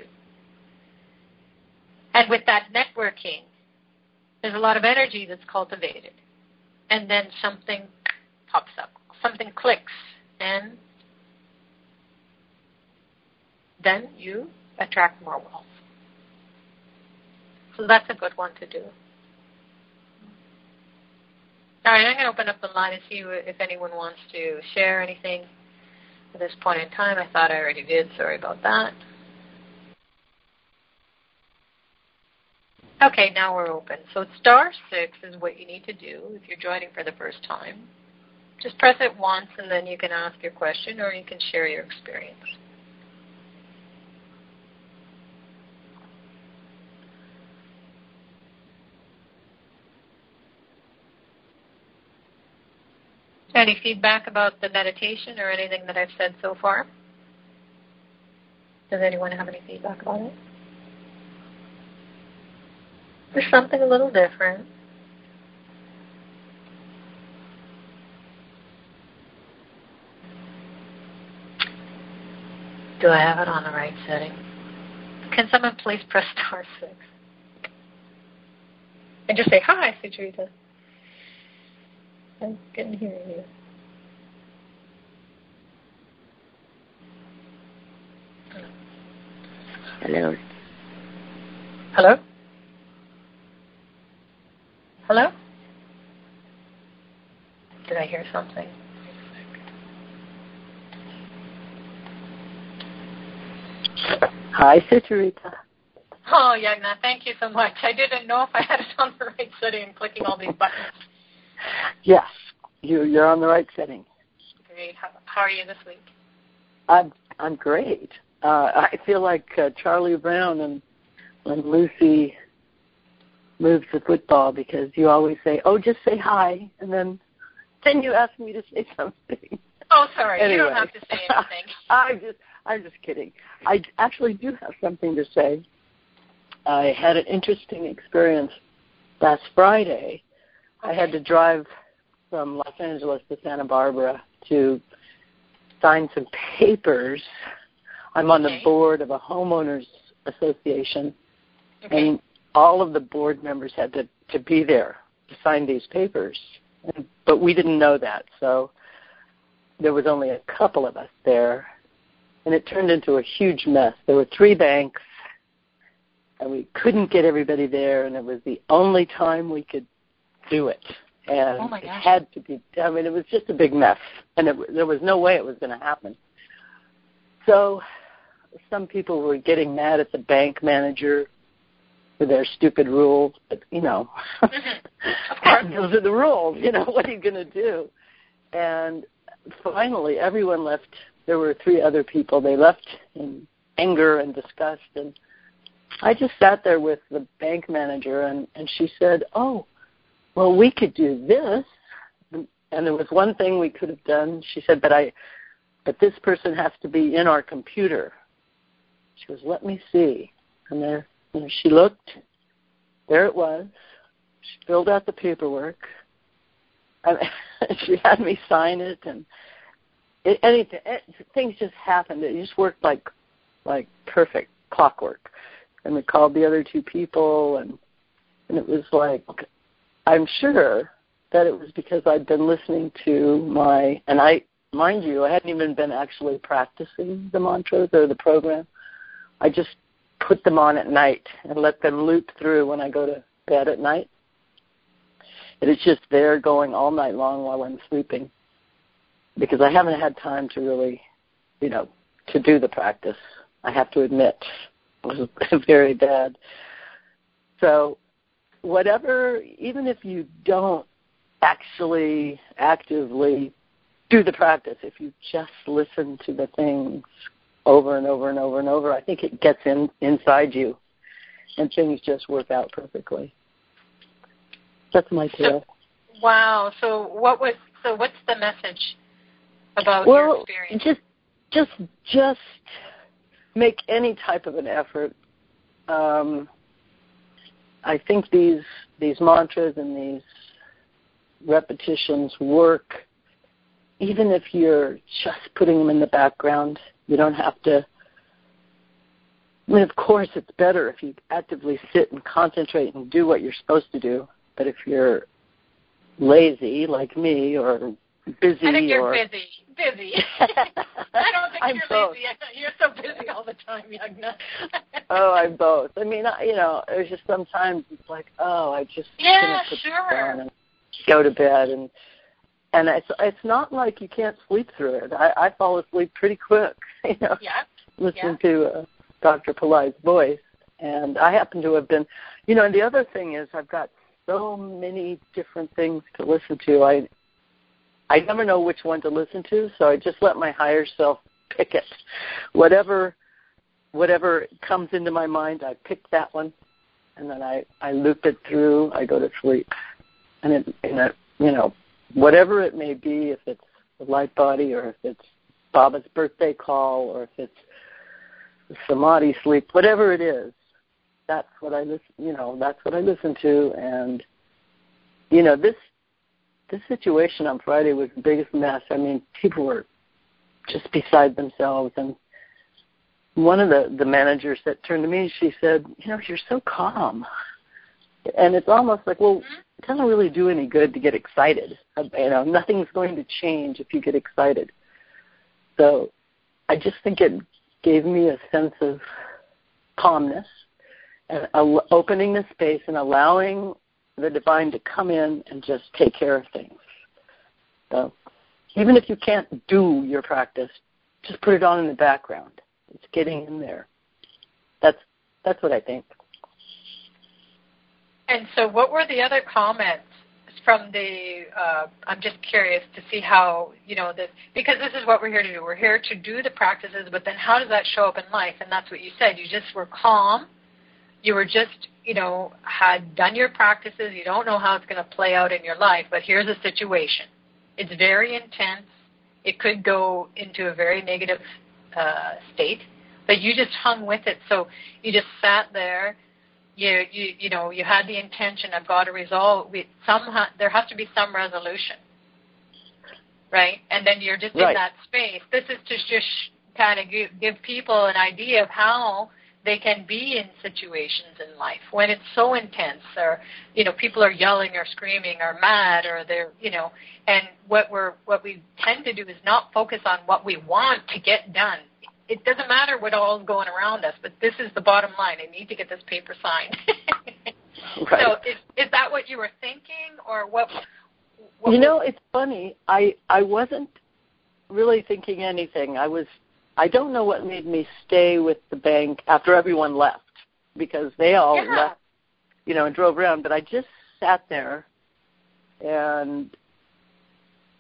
And with that networking, there's a lot of energy that's cultivated. And then something pops up. Something clicks. And then you attract more wealth. So that's a good one to do. All right, I'm going to open up the line and see if anyone wants to share anything at this point in time. I thought I already did. Sorry about that. Okay, now we're open. So *6 is what you need to do if you're joining for the first time. Just press it once, and then you can ask your question, or you can share your experience. Any feedback about the meditation or anything that I've said so far? Does anyone have any feedback about it? There's something a little different. Do I have it on the right setting? Can someone please press *6? And just say, hi, Sucharita. I couldn't hear you. Hello. Hello? Hello? Did I hear something? Hi, Sucharita. Oh, Yagna, thank you so much. I didn't know if I had it on the right setting and clicking all these buttons. Yes, you're on the right setting. Great. How are you this week? I'm great. I feel like Charlie Brown and when Lucy moves the football, because you always say, "Oh, just say hi," and then you ask me to say something. Oh, sorry. Anyway. You don't have to say anything. I'm just kidding. I actually do have something to say. I had an interesting experience last Friday. Okay. I had to drive from Los Angeles to Santa Barbara to sign some papers. I'm on the board of a homeowners association, and all of the board members had to be there to sign these papers. But we didn't know that, so there was only a couple of us there, and it turned into a huge mess. There were 3 banks, and we couldn't get everybody there, and it was the only time we could do it. And it had to be, it was just a big mess, and there was no way it was going to happen. So some people were getting mad at the bank manager for their stupid rules, but, those are the rules, what are you going to do? And finally, everyone left. There were 3 other people. They left in anger and disgust, and I just sat there with the bank manager, and she said, "Oh, well, we could do this." And there was one thing we could have done. She said, but this person has to be in our computer. She goes, "Let me see." And there, she looked. There it was. She filled out the paperwork. And she had me sign it, and things just happened. It just worked like perfect clockwork. And we called the other 2 people, and it was like, I'm sure that it was because I'd been listening to mind you, I hadn't even been actually practicing the mantras or the program. I just put them on at night and let them loop through when I go to bed at night. And it's just there going all night long while I'm sleeping, because I haven't had time to really, to do the practice. I have to admit, it was very bad. So whatever, even if you don't actually actively do the practice, if you just listen to the things over and over and over and over, I think it gets inside you, and things just work out perfectly. That's my tale. Wow. So what's the message about your experience? Just make any type of an effort. I think these mantras and these repetitions work, even if you're just putting them in the background. You don't have to. I mean, of course, it's better if you actively sit and concentrate and do what you're supposed to do. But if you're lazy like me, or busy, I think you're busy. I don't think you're both. lazy. You're so busy all the time, Yagna. Oh, I'm both. I mean, there's just sometimes it's like, I just gonna put this down and go to bed, and it's not like you can't sleep through it. I fall asleep pretty quick, listening to Dr. Pillai's voice, and I happen to have been, and the other thing is I've got so many different things to listen to. I never know which one to listen to, so I just let my higher self pick it. Whatever comes into my mind, I pick that one, and then I loop it through. I go to sleep, and whatever it may be, if it's the light body, or if it's Baba's birthday call, or if it's samadhi sleep, whatever it is, that's what I listen. That's what I listen to, and this situation on Friday was the biggest mess. I mean, people were just beside themselves, and one of the managers that turned to me, she said, "You're so calm," and it's almost like, well, it doesn't really do any good to get excited. Nothing's going to change if you get excited. So I just think it gave me a sense of calmness and opening the space and allowing the divine to come in and just take care of things. So even if you can't do your practice, just put it on in the background. It's getting in there. That's what I think. And so what were the other comments from the, I'm just curious to see how, because this is what we're here to do. We're here to do the practices, but then how does that show up in life? And that's what you said. You just were calm. You were just, had done your practices. You don't know how it's going to play out in your life, but here's a situation. It's very intense. It could go into a very negative state, but you just hung with it. So you just sat there. You had the intention of God to resolve. There has to be some resolution, right? And then you're just in that space. This is to just kind of give people an idea of how they can be in situations in life when it's so intense, or people are yelling or screaming or mad, or they're and what we tend to do is not focus on what we want to get done. It doesn't matter what all is going around us, but this is the bottom line. I need to get this paper signed. Right. So is that what you were thinking, or what it's funny. I wasn't really thinking anything. I don't know what made me stay with the bank after everyone left, because they all left, and drove around. But I just sat there, and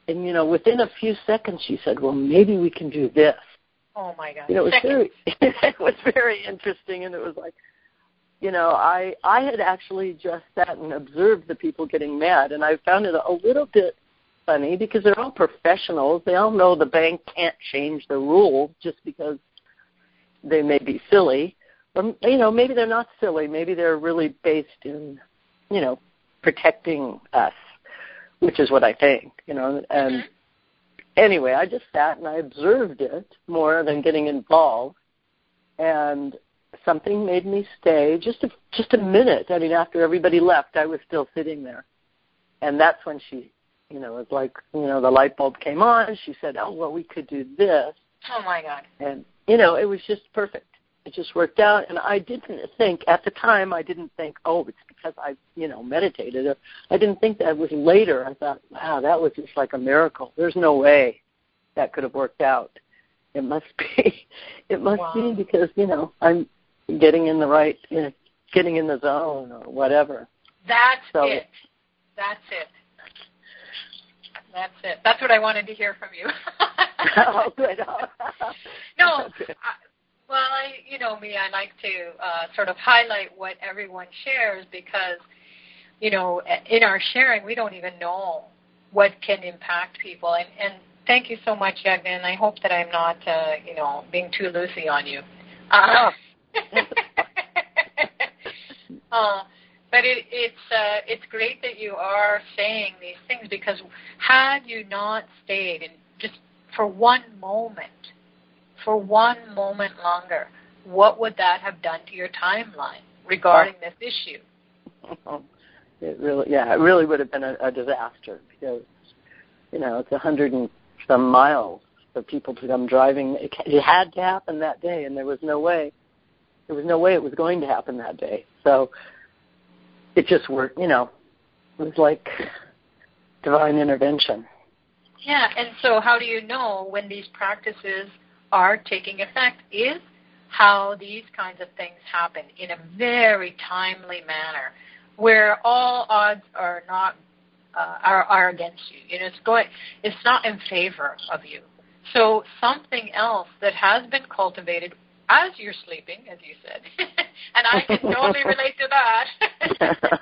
and within a few seconds, she said, well, maybe we can do this. Oh, my God. It was very interesting, and it was like, I had actually just sat and observed the people getting mad, and I found it a little bit funny because they're all professionals. They all know the bank can't change the rules just because they may be silly. Or, maybe they're not silly. Maybe they're really based in, protecting us, which is what I think, And anyway, I just sat and I observed it more than getting involved. And something made me stay just a minute. I mean, after everybody left, I was still sitting there. And that's when she, it's like, the light bulb came on. She said, oh, well, we could do this. Oh, my God. And, it was just perfect. It just worked out. And I didn't think, at the time, oh, it's because I, meditated. I didn't think that was later. I thought, wow, that was just like a miracle. There's no way that could have worked out. It must be because, I'm getting in the right, getting in the zone or whatever. That's it. That's what I wanted to hear from you. Oh, good. No, you know me, I like to sort of highlight what everyone shares because, in our sharing, we don't even know what can impact people. And thank you so much, Yagna, and I hope that I'm not, being too loosey on you. But it's great that you are saying these things because had you not stayed and just for one moment longer, what would that have done to your timeline regarding this issue? It really would have been a disaster because, it's 100 and some miles for people to come driving. It had to happen that day, and there was no way it was going to happen that day. So it just worked, it was like divine intervention. Yeah, and so how do you know when these practices are taking effect is how these kinds of things happen in a very timely manner where all odds are not are against you. It's not in favor of you. So something else that has been cultivated as you're sleeping, as you said, and I can totally relate to that.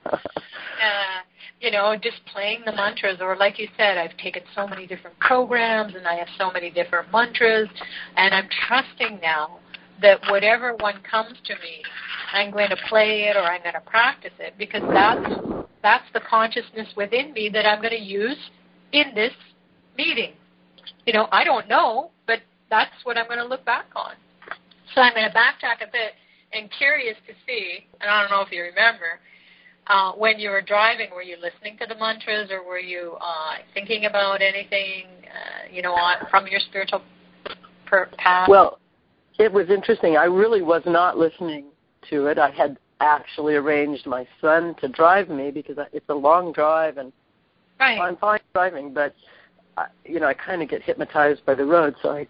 Just playing the mantras, or like you said, I've taken so many different programs and I have so many different mantras, and I'm trusting now that whatever one comes to me, I'm going to play it or I'm going to practice it because that's the consciousness within me that I'm going to use in this meeting. I don't know, but that's what I'm going to look back on. So I'm going to backtrack a bit and curious to see, and I don't know if you remember, when you were driving, were you listening to the mantras or were you thinking about anything, from your spiritual path? Well, it was interesting. I really was not listening to it. I had actually arranged my son to drive me because it's a long drive and right. I'm fine driving, but, I kind of get hypnotized by the road, so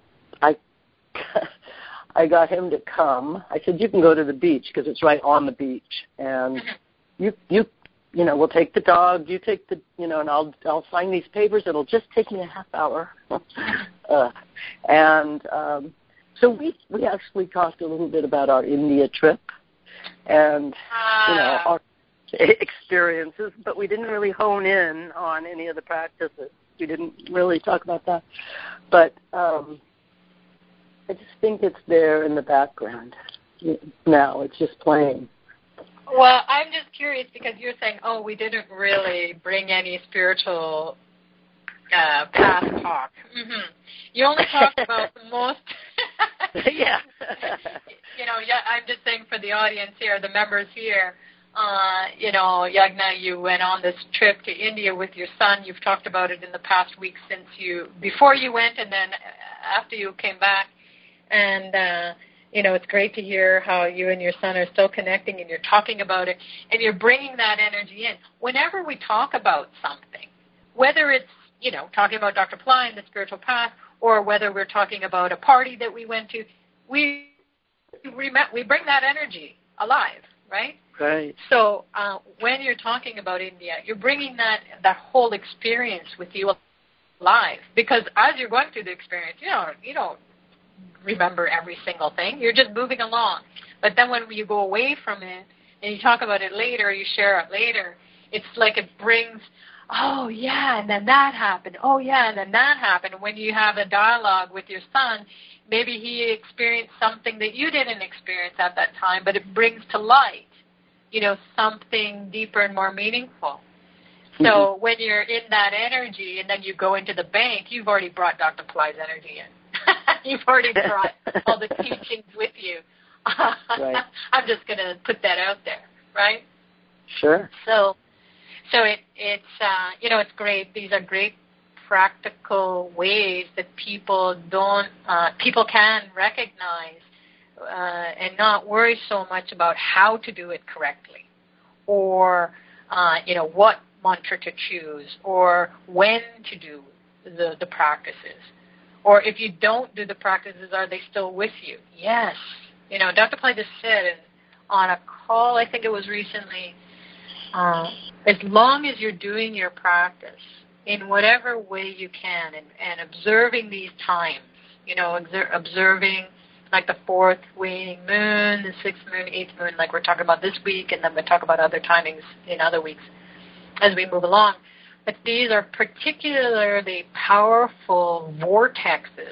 I got him to come. I said, you can go to the beach because it's right on the beach, and we'll take the dog, you take the, and I'll sign these papers. It'll just take me a half hour. So we actually talked a little bit about our India trip and, our experiences, but we didn't really hone in on any of the practices. We didn't really talk about that. But I just think it's there in the background now. It's just playing. Well, I'm just curious because you're saying, we didn't really bring any spiritual past talk. Mm-hmm. You only talked about the most. Yeah. I'm just saying for the audience here, the members here, Yagna, you went on this trip to India with your son. You've talked about it in the past week before you went and then after you came back. And, it's great to hear how you and your son are still connecting and you're talking about it and you're bringing that energy in. Whenever we talk about something, whether it's, talking about Dr. Ply and the spiritual path or whether we're talking about a party that we went to, we bring that energy alive, right? Right. So when you're talking about India, you're bringing that whole experience with you live. Because as you're going through the experience, you don't remember every single thing. You're just moving along. But then when you go away from it and you talk about it later, you share it later, it's like it brings, oh, yeah, and then that happened. Oh, yeah, and then that happened. When you have a dialogue with your son, maybe he experienced something that you didn't experience at that time, but it brings to light, something deeper and more meaningful. So when you're in that energy and then you go into the bank, you've already brought Dr. Ply's energy in. You've already brought all the teachings with you. Right. I'm just going to put that out there, right? Sure. So it's great. These are great practical ways that people can recognize and not worry so much about how to do it correctly, or what mantra to choose, or when to do the practices, or if you don't do the practices, are they still with you? Yes. Dr. Ply just said on a call, I think it was recently, as long as you're doing your practice in whatever way you can and observing these times, observing like the fourth waning moon, the sixth moon, eighth moon, like we're talking about this week, and then we'll talk about other timings in other weeks as we move along. But these are particularly powerful vortexes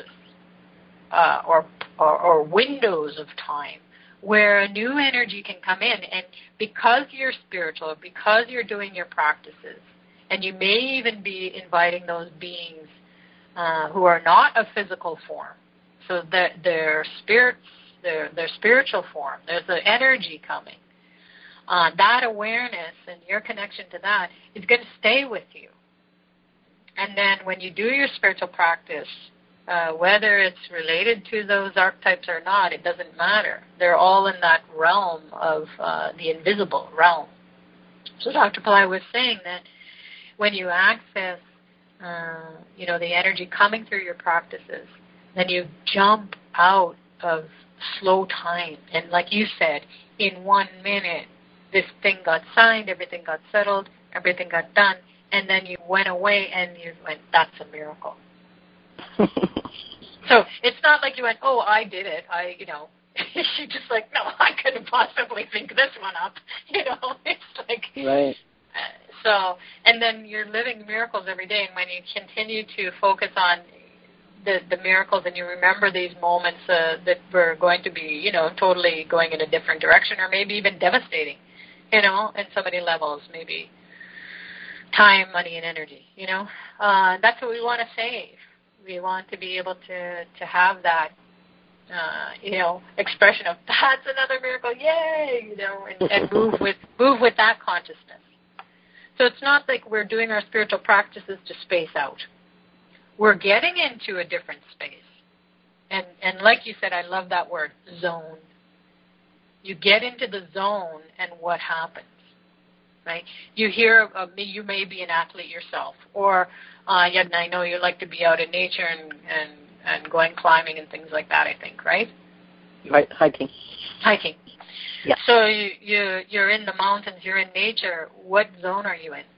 or windows of time where a new energy can come in. And because you're spiritual, because you're doing your practices, and you may even be inviting those beings who are not of physical form, so that their spirits, their spiritual form, there's the energy coming. That awareness and your connection to that is going to stay with you. And then when you do your spiritual practice, whether it's related to those archetypes or not, it doesn't matter. They're all in that realm of the invisible realm. So Dr. Ply was saying that when you access, the energy coming through your practices, then you jump out of slow time. And like you said, in 1 minute, this thing got signed, everything got settled, everything got done, and then you went away and you went, that's a miracle. So it's not like you went, oh, I did it. You're just like, no, I couldn't possibly think this one up. It's like, right. So, and then you're living miracles every day, and when you continue to focus on the miracles and you remember these moments that were going to be, totally going in a different direction or maybe even devastating, in so many levels, maybe time, money, and energy, that's what we want to save. We want to be able to have that, expression of that's another miracle, yay, and move with that consciousness. So it's not like we're doing our spiritual practices to space out. We're getting into a different space. And like you said, I love that word, zone. You get into the zone and what happens, right? You hear of me, you may be an athlete yourself, or I know you like to be out in nature and going climbing and things like that, I think, right? Right, hiking. Hiking. Yeah. So you're in the mountains, you're in nature. What zone are you in?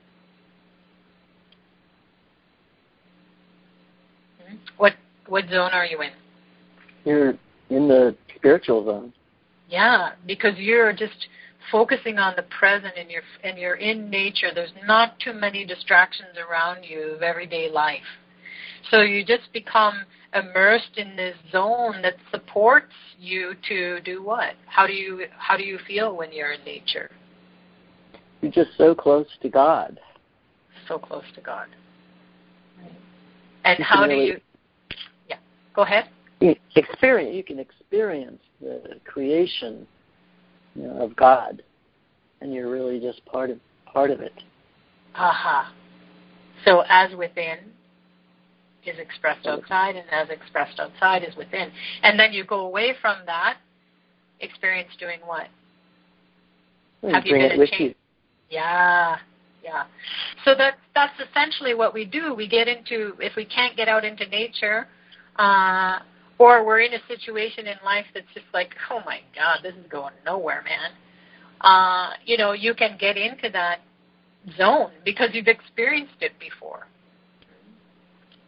What zone are you in? You're in the spiritual zone. Yeah, because you're just focusing on the present and you're in nature. There's not too many distractions around you of everyday life. So you just become immersed in this zone that supports you to do what? How do you feel when you're in nature? You're just so close to God. So close to God. Right. And how do you? Yeah, go ahead. You can experience the creation, of God, and you're really just part of it. Aha. So as within is expressed outside, and as expressed outside is within. And then you go away from that experience doing what? Have you been with you? Yeah. So that's essentially what we do. We get into, if we can't get out into nature, or we're in a situation in life that's just like, oh my God, this is going nowhere, man. You can get into that zone because you've experienced it before.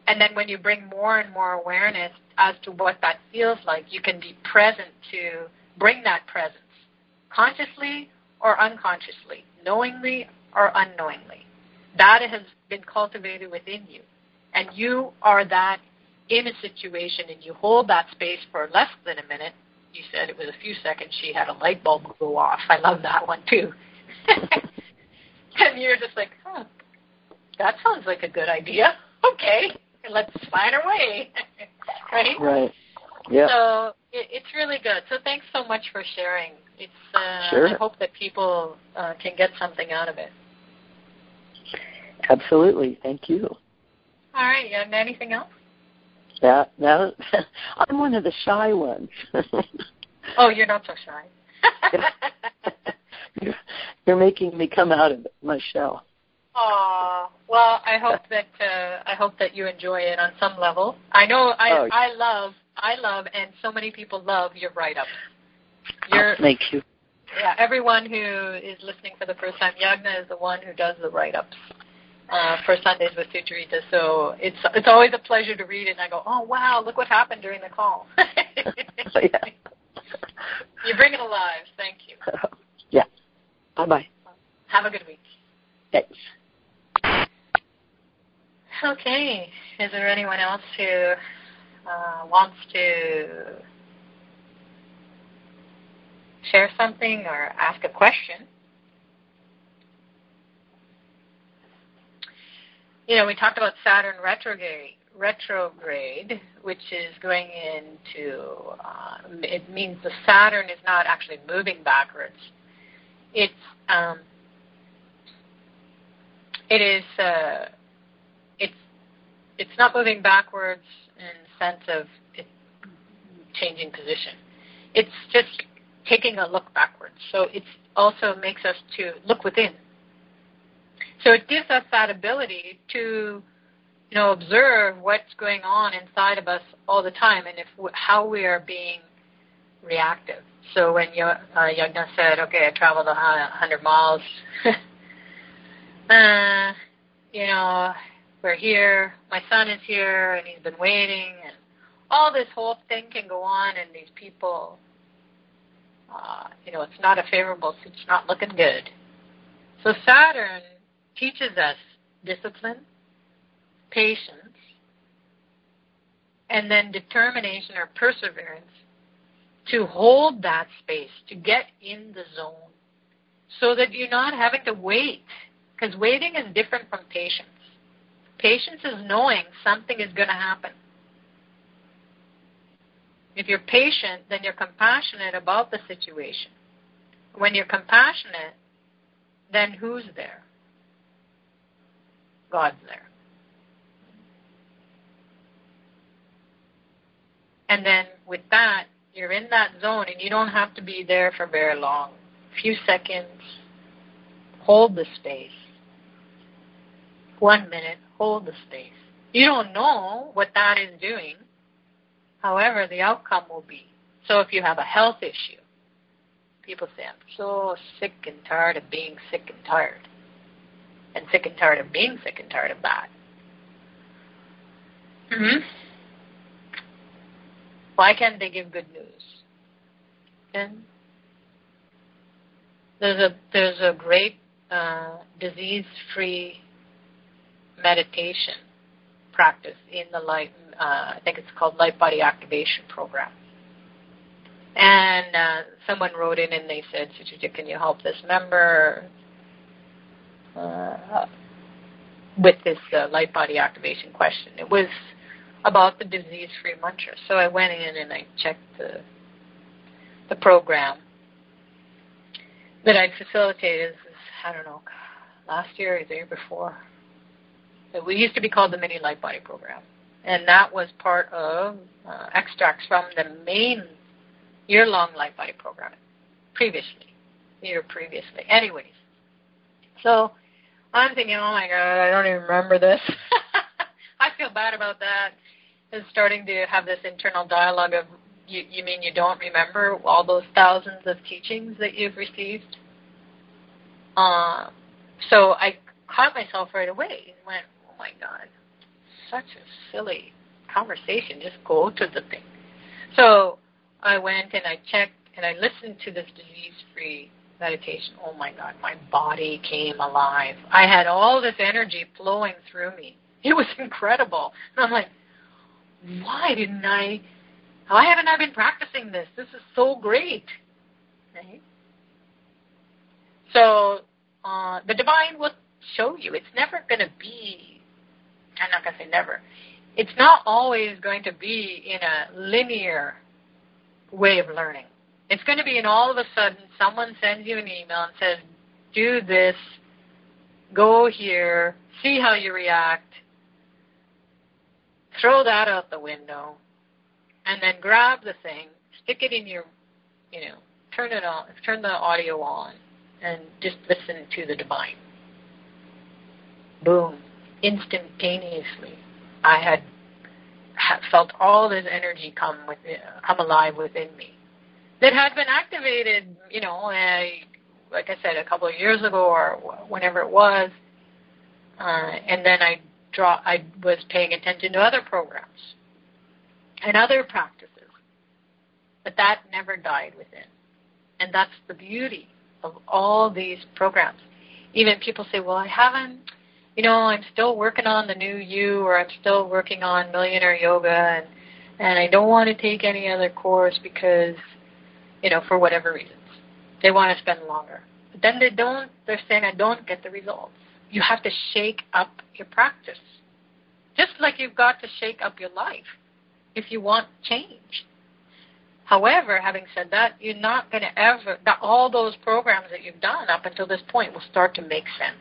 And then when you bring more and more awareness as to what that feels like, you can be present to bring that presence, consciously or unconsciously, knowingly or unknowingly. That has been cultivated within you. And you are that in a situation, and you hold that space for less than a minute. You said it was a few seconds. She had a light bulb go off. I love that one, too. And you're just like, that sounds like a good idea. Okay, let's find our way. Right? Right. Yeah. So it's really good. So thanks so much for sharing. It's Sure. I hope that people can get something out of it. Absolutely. Thank you. All right. And anything else? Yeah. Now, I'm one of the shy ones. Oh, you're not so shy. You're making me come out of my shell. Oh, well, I hope that you enjoy it on some level. I know I love, and so many people love your write-ups. Thank you. Yeah, everyone who is listening for the first time, Yagna is the one who does the write-ups for Sundays with Sucharita. So it's always a pleasure to read it, and I go, oh, wow, look what happened during the call. Yeah. You bring it alive. Thank you. Yeah. Bye-bye. Have a good week. Thanks. Okay. Is there anyone else who wants to share something or ask a question? We talked about Saturn retrograde, which is going into, it means the Saturn is not actually moving backwards. It's not moving backwards in the sense of it changing position. It's just taking a look backwards. So it also makes us to look within. So it gives us that ability to, observe what's going on inside of us all the time, and how we are being reactive. So when Yagna said, okay, I traveled 100 miles, we're here, my son is here, and he's been waiting, and all this whole thing can go on, and these people, it's not it's not looking good. So Saturn teaches us discipline, patience, and then determination or perseverance to hold that space, to get in the zone, so that you're not having to wait, because waiting is different from patience. Patience is knowing something is going to happen. If you're patient, then you're compassionate about the situation. When you're compassionate, then who's there? God's there. And then with that, you're in that zone, and you don't have to be there for very long. A few seconds, hold the space. 1 minute, hold the space. You don't know what that is doing. However, the outcome will be. So if you have a health issue, people say, I'm so sick and tired of being sick and tired. And sick and tired of being sick and tired of that. Mm-hmm. Why can't they give good news? And there's a great disease-free meditation practice in the light. I think it's called Light Body Activation Program. And someone wrote in and they said, Sucharita, can you help this member with this light body activation question? It was about the disease-free mantra. So I went in and I checked the program that I'd facilitated. I don't know, last year or the year before. We used to be called the Mini Light Body Program. And that was part of extracts from the main year-long Light Body Program year previously. Anyways, so I'm thinking, oh my God, I don't even remember this. I feel bad about that. And starting to have this internal dialogue of, you mean you don't remember all those thousands of teachings that you've received? So I caught myself right away and went, oh my God. such a silly conversation. Just go to the thing. So I went and I checked and I listened to this disease-free meditation. Oh my God, my body came alive. I had all this energy flowing through me. It was incredible. And I'm like, why haven't I been practicing this? This is so great. Right? So the divine will show you. It's never going to be, I'm not going to say never, it's not always going to be in a linear way of learning. It's going to be in all of a sudden someone sends you an email and says, do this, go here, see how you react, throw that out the window, and then grab the thing, stick it in your, turn it on, turn the audio on, and just listen to the divine. Boom. Instantaneously, I had felt all this energy come alive within me. That had been activated, like I said, a couple of years ago or whenever it was, and then I was paying attention to other programs and other practices, but that never died within. And that's the beauty of all these programs. Even people say, well, I haven't, I'm still working on the new you, or I'm still working on Millionaire Yoga, and I don't want to take any other course because, for whatever reasons. They want to spend longer. But then they're saying, I don't get the results. You have to shake up your practice. Just like you've got to shake up your life if you want change. However, having said that, you're not going to ever, all those programs that you've done up until this point will start to make sense.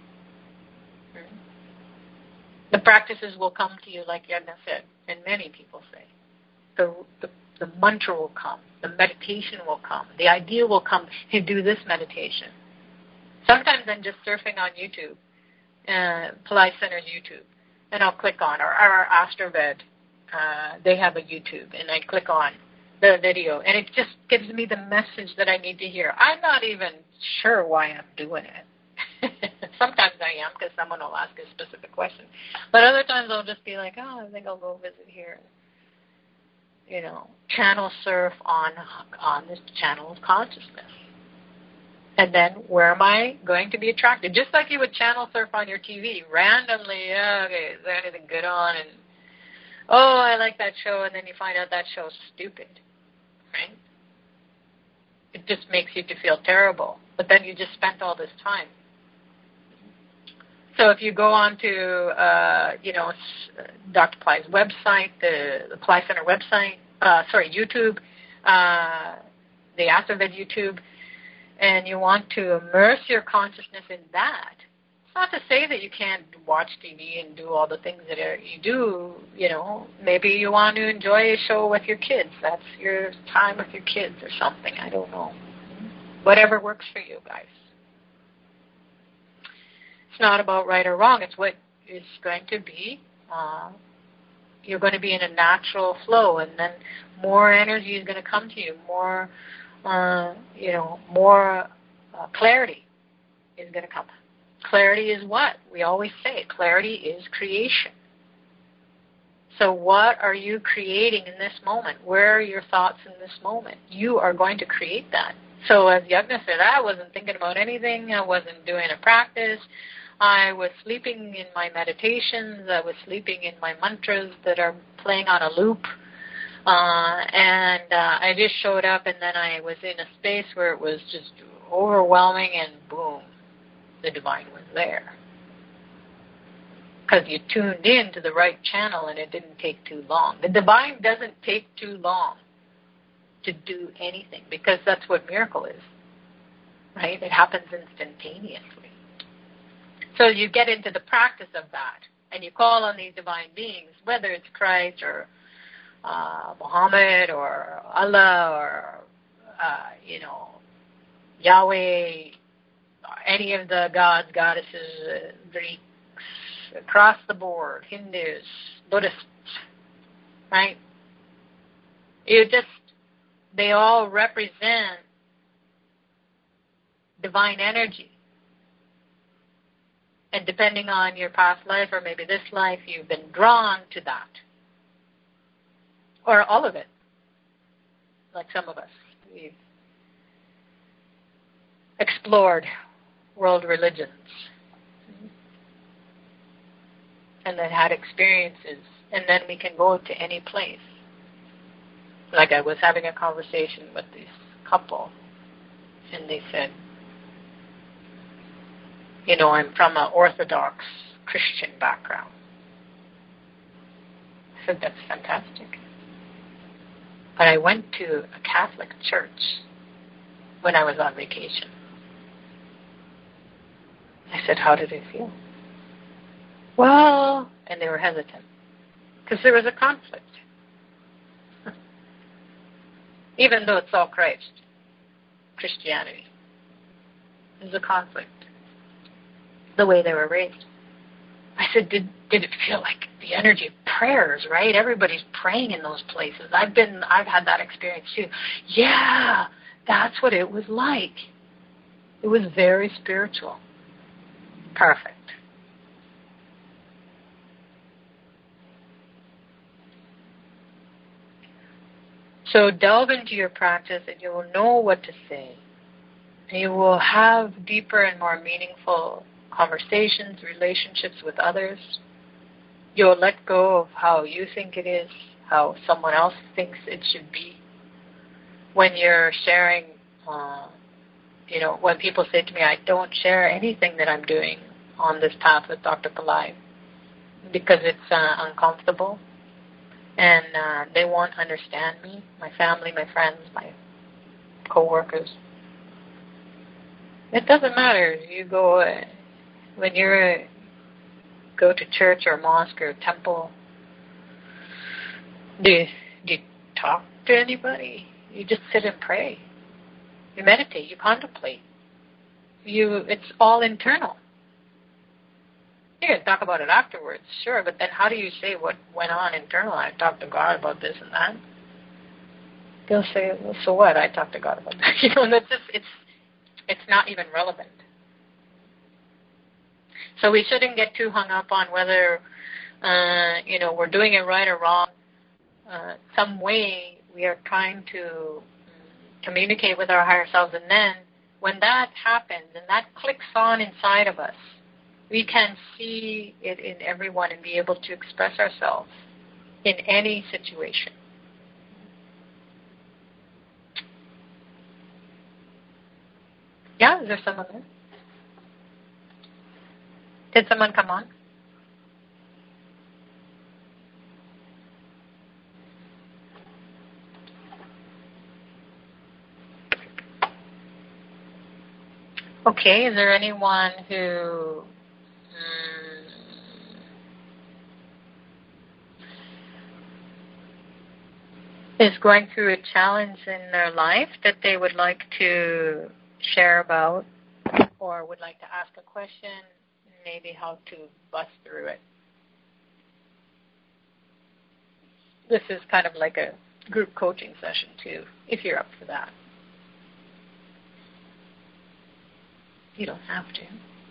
The practices will come to you, like Yagna said, and many people say. The mantra will come. The meditation will come. The idea will come to do this meditation. Sometimes I'm just surfing on YouTube, Pillai Center's YouTube, and I'll click on, or Astroved, they have a YouTube, and I click on the video, and it just gives me the message that I need to hear. I'm not even sure why I'm doing it. Sometimes I am, because someone will ask a specific question. But other times I'll just be like, I think I'll go visit here. Channel surf on this channel of consciousness. And then where am I going to be attracted? Just like you would channel surf on your TV, randomly, okay, is there anything good on? And, I like that show, and then you find out that show's stupid, right? It just makes you to feel terrible. But then you just spent all this time. So if you go on to, Dr. Pillai's website, the Pillai Center website, YouTube, the Astroved YouTube, and you want to immerse your consciousness in that, it's not to say that you can't watch TV and do all the things that you do. Maybe you want to enjoy a show with your kids. That's your time with your kids or something. I don't know. Whatever works for you guys. It's not about right or wrong. It's what is going to be. You're going to be in a natural flow, and then more energy is going to come to you. More, more clarity is going to come. Clarity is what? We always say clarity is creation. So what are you creating in this moment? Where are your thoughts in this moment? You are going to create that. So as Yagna said, I wasn't thinking about anything. I wasn't doing a practice. I was sleeping in my meditations. I was sleeping in my mantras that are playing on a loop. And I just showed up, and then I was in a space where it was just overwhelming, and boom, the divine was there. Because you tuned in to the right channel, and it didn't take too long. The divine doesn't take too long to do anything, because that's what miracle is, right? It happens instantaneously. So you get into the practice of that, and you call on these divine beings, whether it's Christ or Muhammad or Allah or, Yahweh, any of the gods, goddesses, Greeks, across the board, Hindus, Buddhists, right? They all represent divine energy. And depending on your past life or maybe this life, you've been drawn to that. Or all of it, like some of us. We've explored world religions and then had experiences, and then we can go to any place. Like I was having a conversation with this couple, and they said, I'm from an Orthodox Christian background. I said, that's fantastic. But I went to a Catholic church when I was on vacation. I said, how did it feel? Well, and they were hesitant because there was a conflict. Even though it's all Christianity, there's a conflict. The way they were raised. I said, did it feel like the energy of prayers, right? Everybody's praying in those places. I've had that experience too. Yeah, that's what it was like. It was very spiritual. Perfect. So delve into your practice and you will know what to say. And you will have deeper and more meaningful conversations, relationships with others. You'll let go of how you think it is, how someone else thinks it should be. When you're sharing, when people say to me, I don't share anything that I'm doing on this path with Dr. Pillai because it's uncomfortable and they won't understand me, my family, my friends, my co-workers. It doesn't matter. You go, when you go to church or mosque or temple, do you talk to anybody? You just sit and pray. You meditate. You contemplate. It's all internal. You can talk about it afterwards, sure, but then how do you say what went on internal? I talked to God about this and that. They'll say, well, so what? I talked to God about that. And that's just, it's not even relevant. So we shouldn't get too hung up on whether, we're doing it right or wrong. Some way we are trying to communicate with our higher selves, and then when that happens and that clicks on inside of us, we can see it in everyone and be able to express ourselves in any situation. Yeah, is there someone there? Did someone come on? Okay, is there anyone who is going through a challenge in their life that they would like to share about or would like to ask a question, maybe how to bust through it? This is kind of like a group coaching session too, if you're up for that. You don't have to.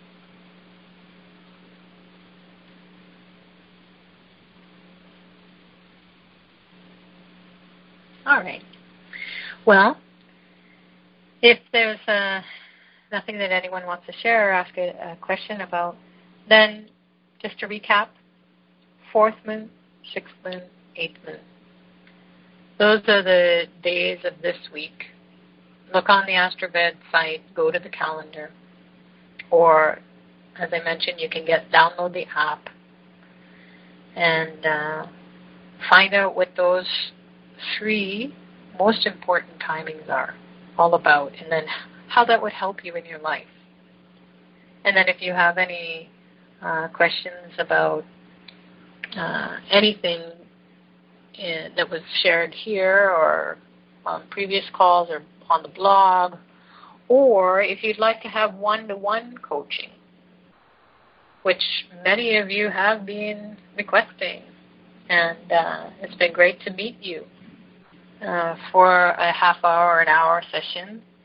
All right. Well, if there's nothing that anyone wants to share or ask a question about, then just to recap, 4th moon, 6th moon, 8th moon. Those are the days of this week. Look on the AstroVed site, go to the calendar, or as I mentioned, you can download the app and find out what those 3 most important timings are all about, and then how that would help you in your life. And then if you have any questions about anything that was shared here or on previous calls or on the blog, or if you'd like to have one-to-one coaching, which many of you have been requesting, and it's been great to meet you for a half hour or an hour session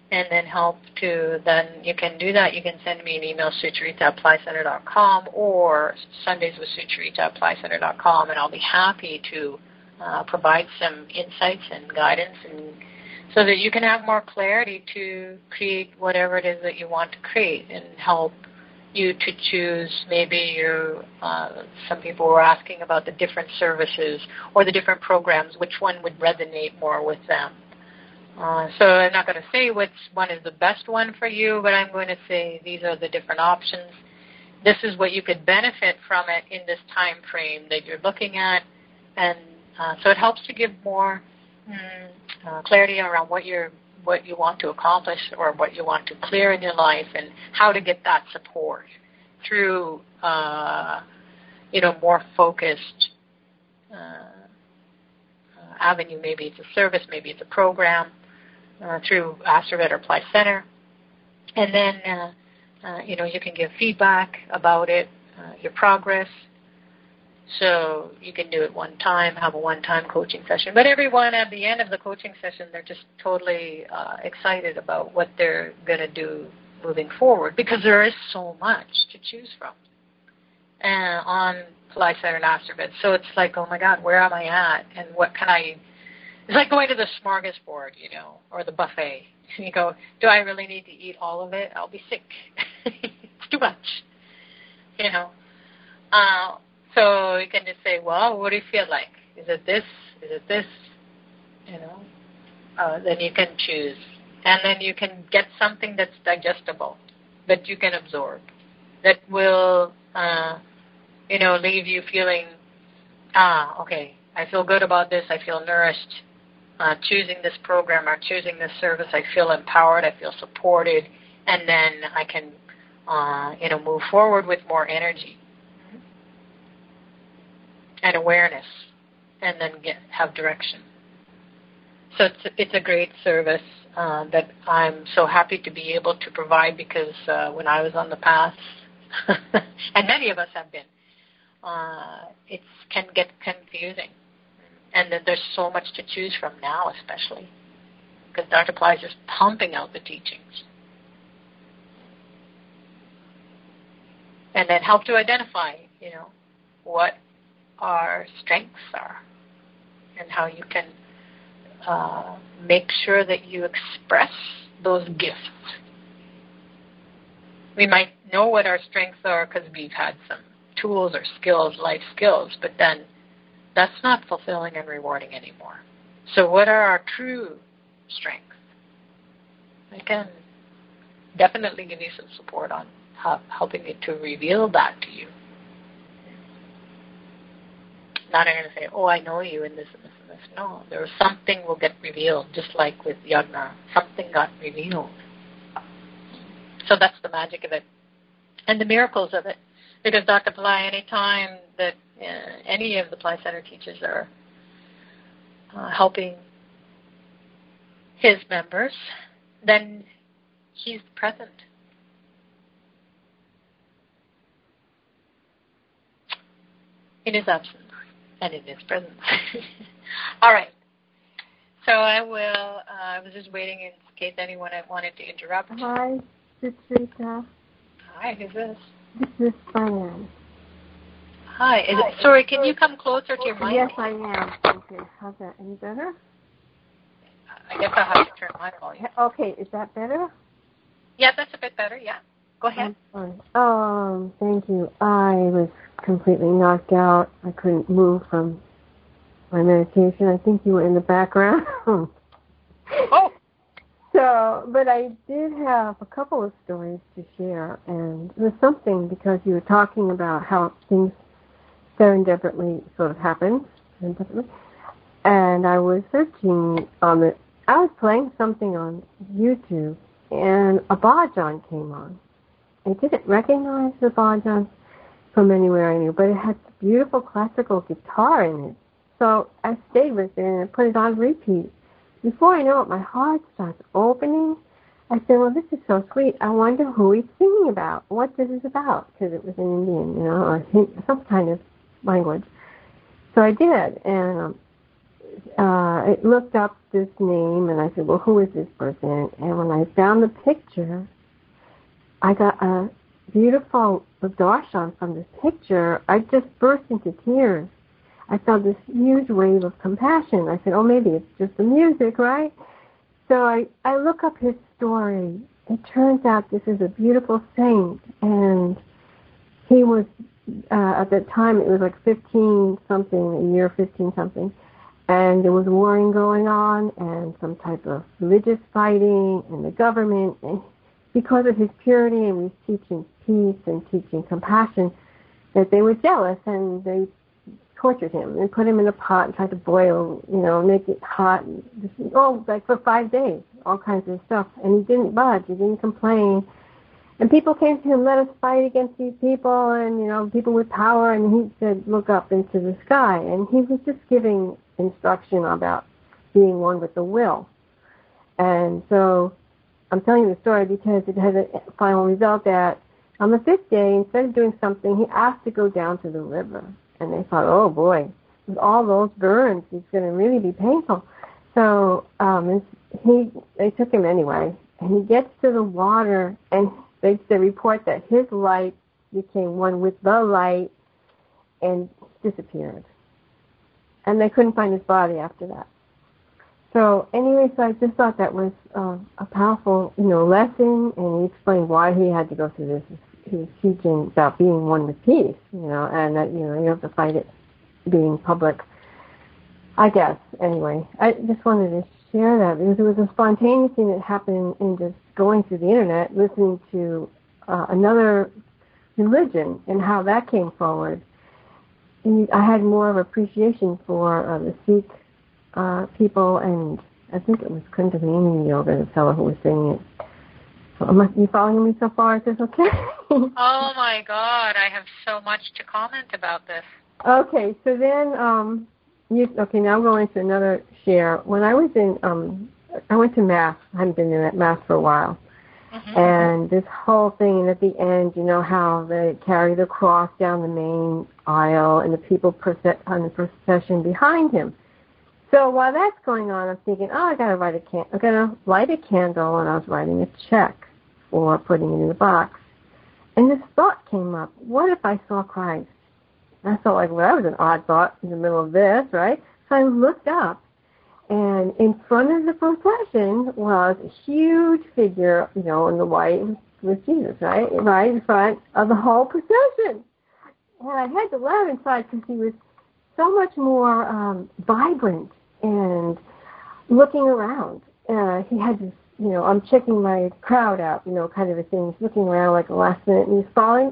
and then then you can do that. You can send me an email, sucharita@applycenter.com, or sundayswithsucharita@applycenter.com, and I'll be happy to provide some insights and guidance, and so that you can have more clarity to create whatever it is that you want to create, and help you to choose. Maybe some people were asking about the different services or the different programs, which one would resonate more with them. So I'm not going to say which one is the best one for you, but I'm going to say these are the different options. This is what you could benefit from it in this time frame that you're looking at, and so it helps to give more clarity around what you want to accomplish or what you want to clear in your life, and how to get that support through more focused avenue. Maybe it's a service, maybe it's a program through Astrovet or Apply Center, and then you can give feedback about it, your progress. So you can do it one time, have a one-time coaching session. But everyone at the end of the coaching session, they're just totally excited about what they're going to do moving forward, because there is so much to choose from on Apply Center and Astrovet. So it's like, oh my God, where am I at? And what can I... It's like going to the smorgasbord, or the buffet. You go, do I really need to eat all of it? I'll be sick. It's too much, So you can just say, well, what do you feel like? Is it this? Is it this? Then you can choose. And then you can get something that's digestible, that you can absorb, that will, leave you feeling, okay, I feel good about this. I feel nourished. Choosing this program or choosing this service, I feel empowered. I feel supported. And then I can, move forward with more energy and awareness, and then have direction. So it's a great service that I'm so happy to be able to provide, because when I was on the path, and many of us have been, it can get confusing. And then there's so much to choose from now, especially, because Dr. Ply is just pumping out the teachings. And then help to identify, what our strengths are, and how you can make sure that you express those gifts. We might know what our strengths are because we've had some tools or skills, life skills, but then that's not fulfilling and rewarding anymore. So what are our true strengths? I can definitely give you some support on helping me to reveal that to you. Not going to say, oh, I know you in this and this and this. No, something will get revealed, just like with Yagna. Something got revealed. So that's the magic of it. And the miracles of it. Because Dr. Ply, anytime that any of the Ply Center teachers are helping his members, then he's present. In his absence and in his presence. All right. So I was just waiting in case anyone wanted to interrupt. Hi, Sucharita. Hi, who's this? This is Diane. Hi. Sorry, can you come closer to your mic? Yes, I am. Okay, how's that? Any better? I guess I'll have to turn my volume. Okay, is that better? Yeah, that's a bit better, yeah. Go ahead. Thank you. I was completely knocked out. I couldn't move from my meditation. I think you were in the background. Oh! But I did have a couple of stories to share, and it was something because you were talking about how things serendipitously sort of happen, and I was searching on I was playing something on YouTube, and a bhajan came on. I didn't recognize the bhajan from anywhere I knew, but it had beautiful classical guitar in it. So I stayed with it and I put it on repeat. Before I know it, my heart starts opening. I said, well, this is so sweet. I wonder who he's singing about, what this is about, because it was in Indian, or some kind of language. So I did, and it looked up this name, and I said, well, who is this person? And when I found the picture, I got a beautiful darshan from this picture. I just burst into tears. I felt this huge wave of compassion. I said, oh, maybe it's just the music, right? So I look up his story. It turns out this is a beautiful saint, and he was, at that time, it was like 15-something, a year 15-something, and there was warring going on and some type of religious fighting and the government. And because of his purity and was teaching peace and teaching compassion, that they were jealous and they tortured him and put him in a pot and tried to boil, make it hot, like for 5 days, all kinds of stuff. And he didn't budge, he didn't complain. And people came to him, let us fight against these people, and, people with power. And he said, look up into the sky. And he was just giving instruction about being one with the will. And so I'm telling you the story because it has a final result that on the 5th day, instead of doing something, he asked to go down to the river. And they thought, oh, boy, with all those burns, it's going to really be painful. So they took him anyway. And he gets to the water, and they report that his light became one with the light and disappeared. And they couldn't find his body after that. So anyway, so I just thought that was a powerful, lesson, and he explained why he had to go through this. He was teaching about being one with peace, and that, you have to fight it being public, I guess. Anyway, I just wanted to share that because it was a spontaneous thing that happened in just going through the internet, listening to another religion and how that came forward. And I had more of appreciation for the Sikh people, and I think it was Kundalini Yoga, the fellow who was saying it. So, you following me so far? Is this okay? Oh, my God. I have so much to comment about this. Okay, so then, now I'm going to another share. When I was I went to Mass. I hadn't been in Mass for a while. Mm-hmm. And this whole thing, and at the end, how they carry the cross down the main aisle and the people on the procession behind him. So while that's going on, I'm thinking, I gotta light a candle, and I was writing a check for putting it in the box. And this thought came up: what if I saw Christ? And I felt like, well, that was an odd thought in the middle of this, right? So I looked up, and in front of the procession was a huge figure, in the white with Jesus, right in front of the whole procession. And I had to laugh inside because he was so much more vibrant and looking around. He had this, I'm checking my crowd out, kind of a thing. He's looking around like a last minute, and he's following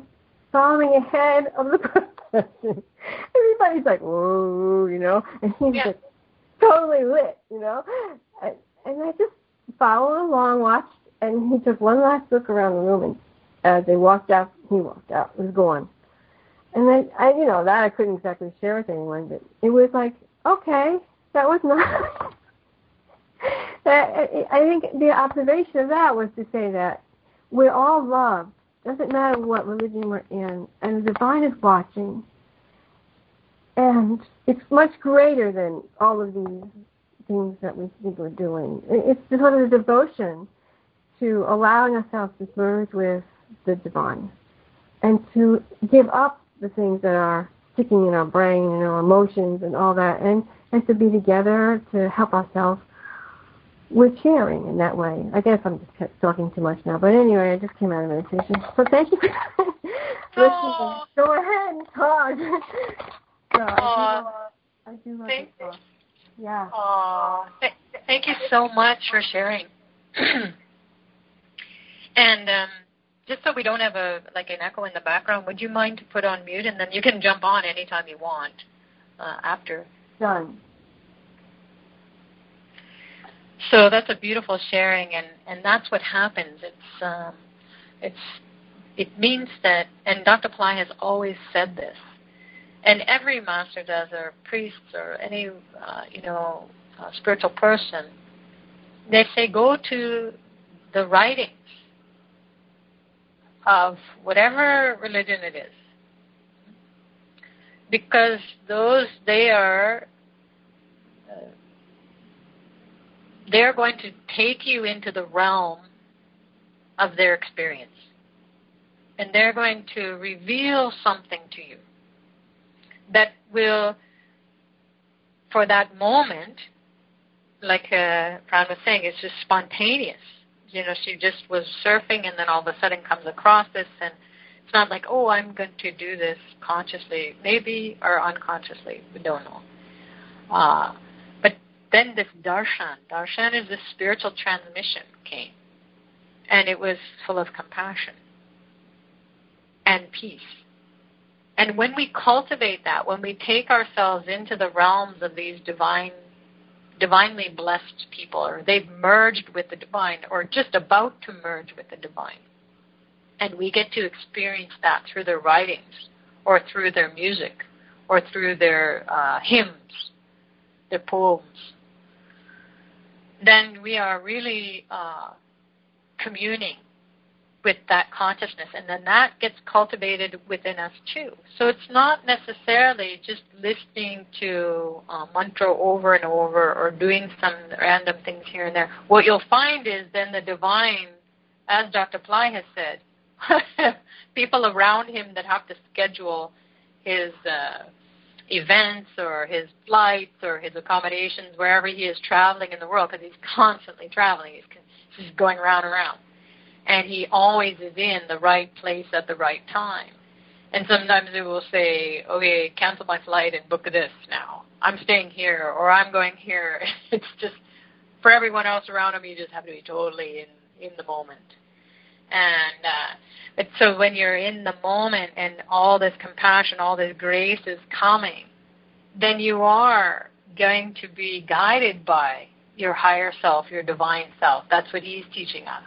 ahead of the procession. Everybody's like, whoa, and he's like totally lit, And I just followed along, watched, and he took one last look around the room, and as they walked out, he walked out, was gone. And then, that I couldn't exactly share with anyone, but it was like, okay, that was nice. I think the observation of that was to say that we're all loved. Doesn't matter what religion we're in, and the divine is watching. And it's much greater than all of these things that we think we're doing. It's sort of a devotion to allowing ourselves to merge with the divine and to give up the things that are sticking in our brain and our emotions and all that, and to be together to help ourselves with sharing in that way. I guess I'm just talking too much now, but anyway, I just came out of meditation. So thank you for listening. Go ahead and talk. I do love this talk. Yeah. Thank you so much for sharing. And just so we don't have an echo in the background, would you mind to put on mute, and then you can jump on anytime you want after. Done. So that's a beautiful sharing, and that's what happens. It means that, and Dr. Ply has always said this, and every master does, or priest, or any spiritual person. They say go to the writings of whatever religion it is, because they are they're going to take you into the realm of their experience. And they're going to reveal something to you that will, for that moment, like Fran was saying, it's just spontaneous. She just was surfing and then all of a sudden comes across this, and it's not like, oh, I'm going to do this consciously, maybe, or unconsciously. We don't know. But then this darshan is this spiritual transmission came, and it was full of compassion and peace. And when we cultivate that, when we take ourselves into the realms of these divinely blessed people, or they've merged with the divine, or just about to merge with the divine, and we get to experience that through their writings, or through their music, or through their hymns, their poems, then we are really communing with that consciousness, and then that gets cultivated within us too. So it's not necessarily just listening to mantra over and over or doing some random things here and there. What you'll find is then the divine, as Dr. Ply has said, people around him that have to schedule his events or his flights or his accommodations wherever he is traveling in the world, because he's constantly traveling. He's going around and around. And he always is in the right place at the right time. And sometimes it will say, okay, cancel my flight and book this now. I'm staying here, or I'm going here. It's just, for everyone else around him, you just have to be totally in the moment. And so when you're in the moment and all this compassion, all this grace is coming, then you are going to be guided by your higher self, your divine self. That's what he's teaching us.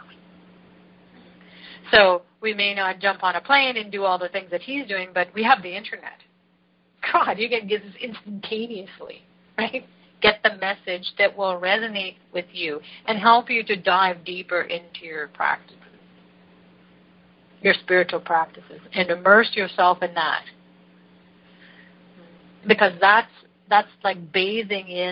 So we may not jump on a plane and do all the things that he's doing, but we have the internet. God, you can get this instantaneously, right? Get the message that will resonate with you and help you to dive deeper into your practices, your spiritual practices, and immerse yourself in that. Because that's like bathing in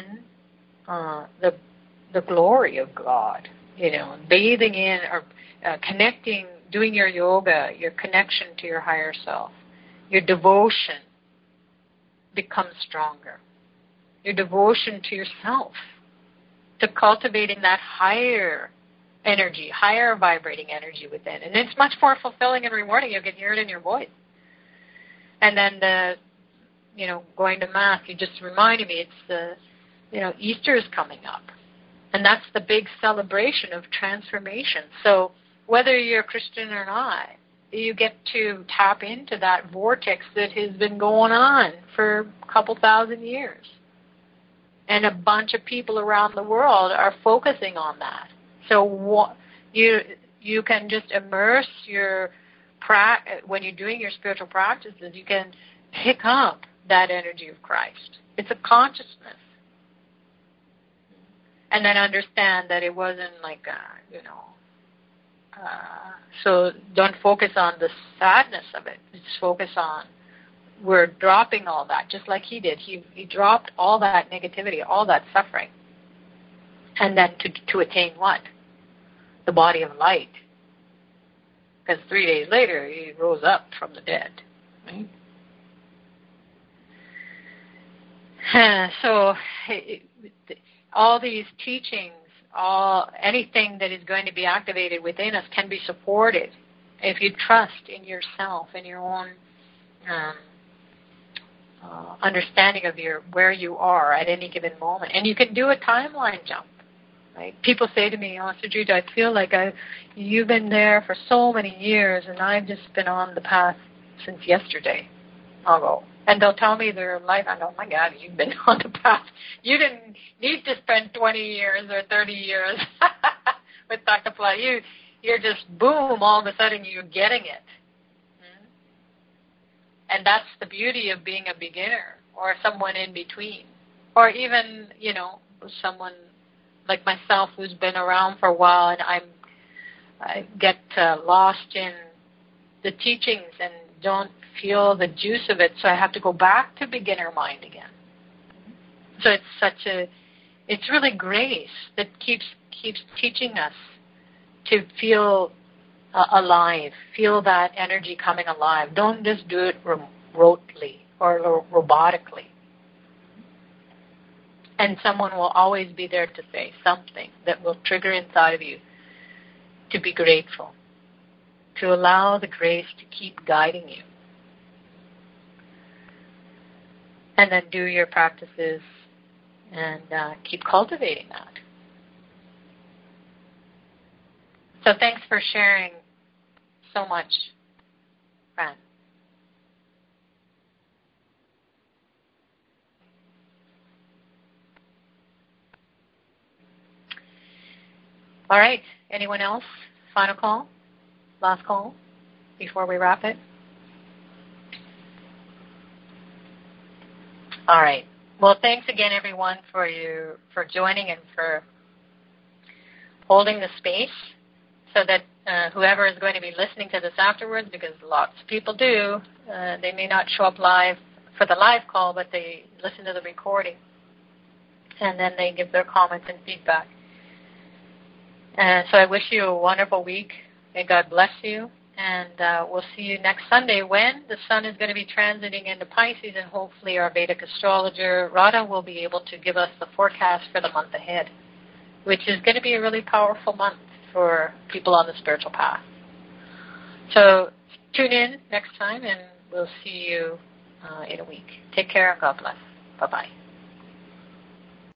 the glory of God, bathing in or connecting, doing your yoga, your connection to your higher self. Your devotion becomes stronger. Your devotion to yourself, to cultivating that higher energy, higher vibrating energy within. And it's much more fulfilling and rewarding. You can hear it in your voice. And then going to Mass, you just reminded me, it's Easter is coming up. And that's the big celebration of transformation. So whether you're Christian or not, you get to tap into that vortex that has been going on for a couple thousand years. And a bunch of people around the world are focusing on that. So you can just immerse when you're doing your spiritual practices, you can pick up that energy of Christ. It's a consciousness. And then understand that it wasn't like so don't focus on the sadness of it. Just focus on, we're dropping all that, just like he did. He dropped all that negativity, all that suffering. And then to attain what? The body of light. Because 3 days later, he rose up from the dead. Right? So all these teachings, anything that is going to be activated within us can be supported if you trust in yourself and your own understanding of where you are at any given moment. And you can do a timeline jump. Right? People say to me, Sujuta, I feel like you've been there for so many years, and I've just been on the path since yesterday. I'll go. And they'll tell me their life. I go, oh my God, you've been on the path. You didn't need to spend 20 years or 30 years with Dr. Ply. You're just, boom, all of a sudden you're getting it. And that's the beauty of being a beginner or someone in between. Or even, someone like myself who's been around for a while, and I get lost in the teachings and don't feel the juice of it, so I have to go back to beginner mind again. So it's really grace that keeps teaching us to feel alive, feel that energy coming alive. Don't just do it rotely or robotically. And someone will always be there to say something that will trigger inside of you to be grateful, to allow the grace to keep guiding you. And then do your practices and keep cultivating that. So thanks for sharing so much, Fran. All right. Anyone else? Final call? Last call before we wrap it? All right. Well, thanks again, everyone, for joining and for holding the space so that whoever is going to be listening to this afterwards, because lots of people do, they may not show up live for the live call, but they listen to the recording, and then they give their comments and feedback. And so I wish you a wonderful week. May God bless you. And we'll see you next Sunday when the sun is going to be transiting into Pisces, and hopefully our Vedic astrologer, Radha, will be able to give us the forecast for the month ahead, which is going to be a really powerful month for people on the spiritual path. So tune in next time, and we'll see you in a week. Take care, and God bless. Bye-bye.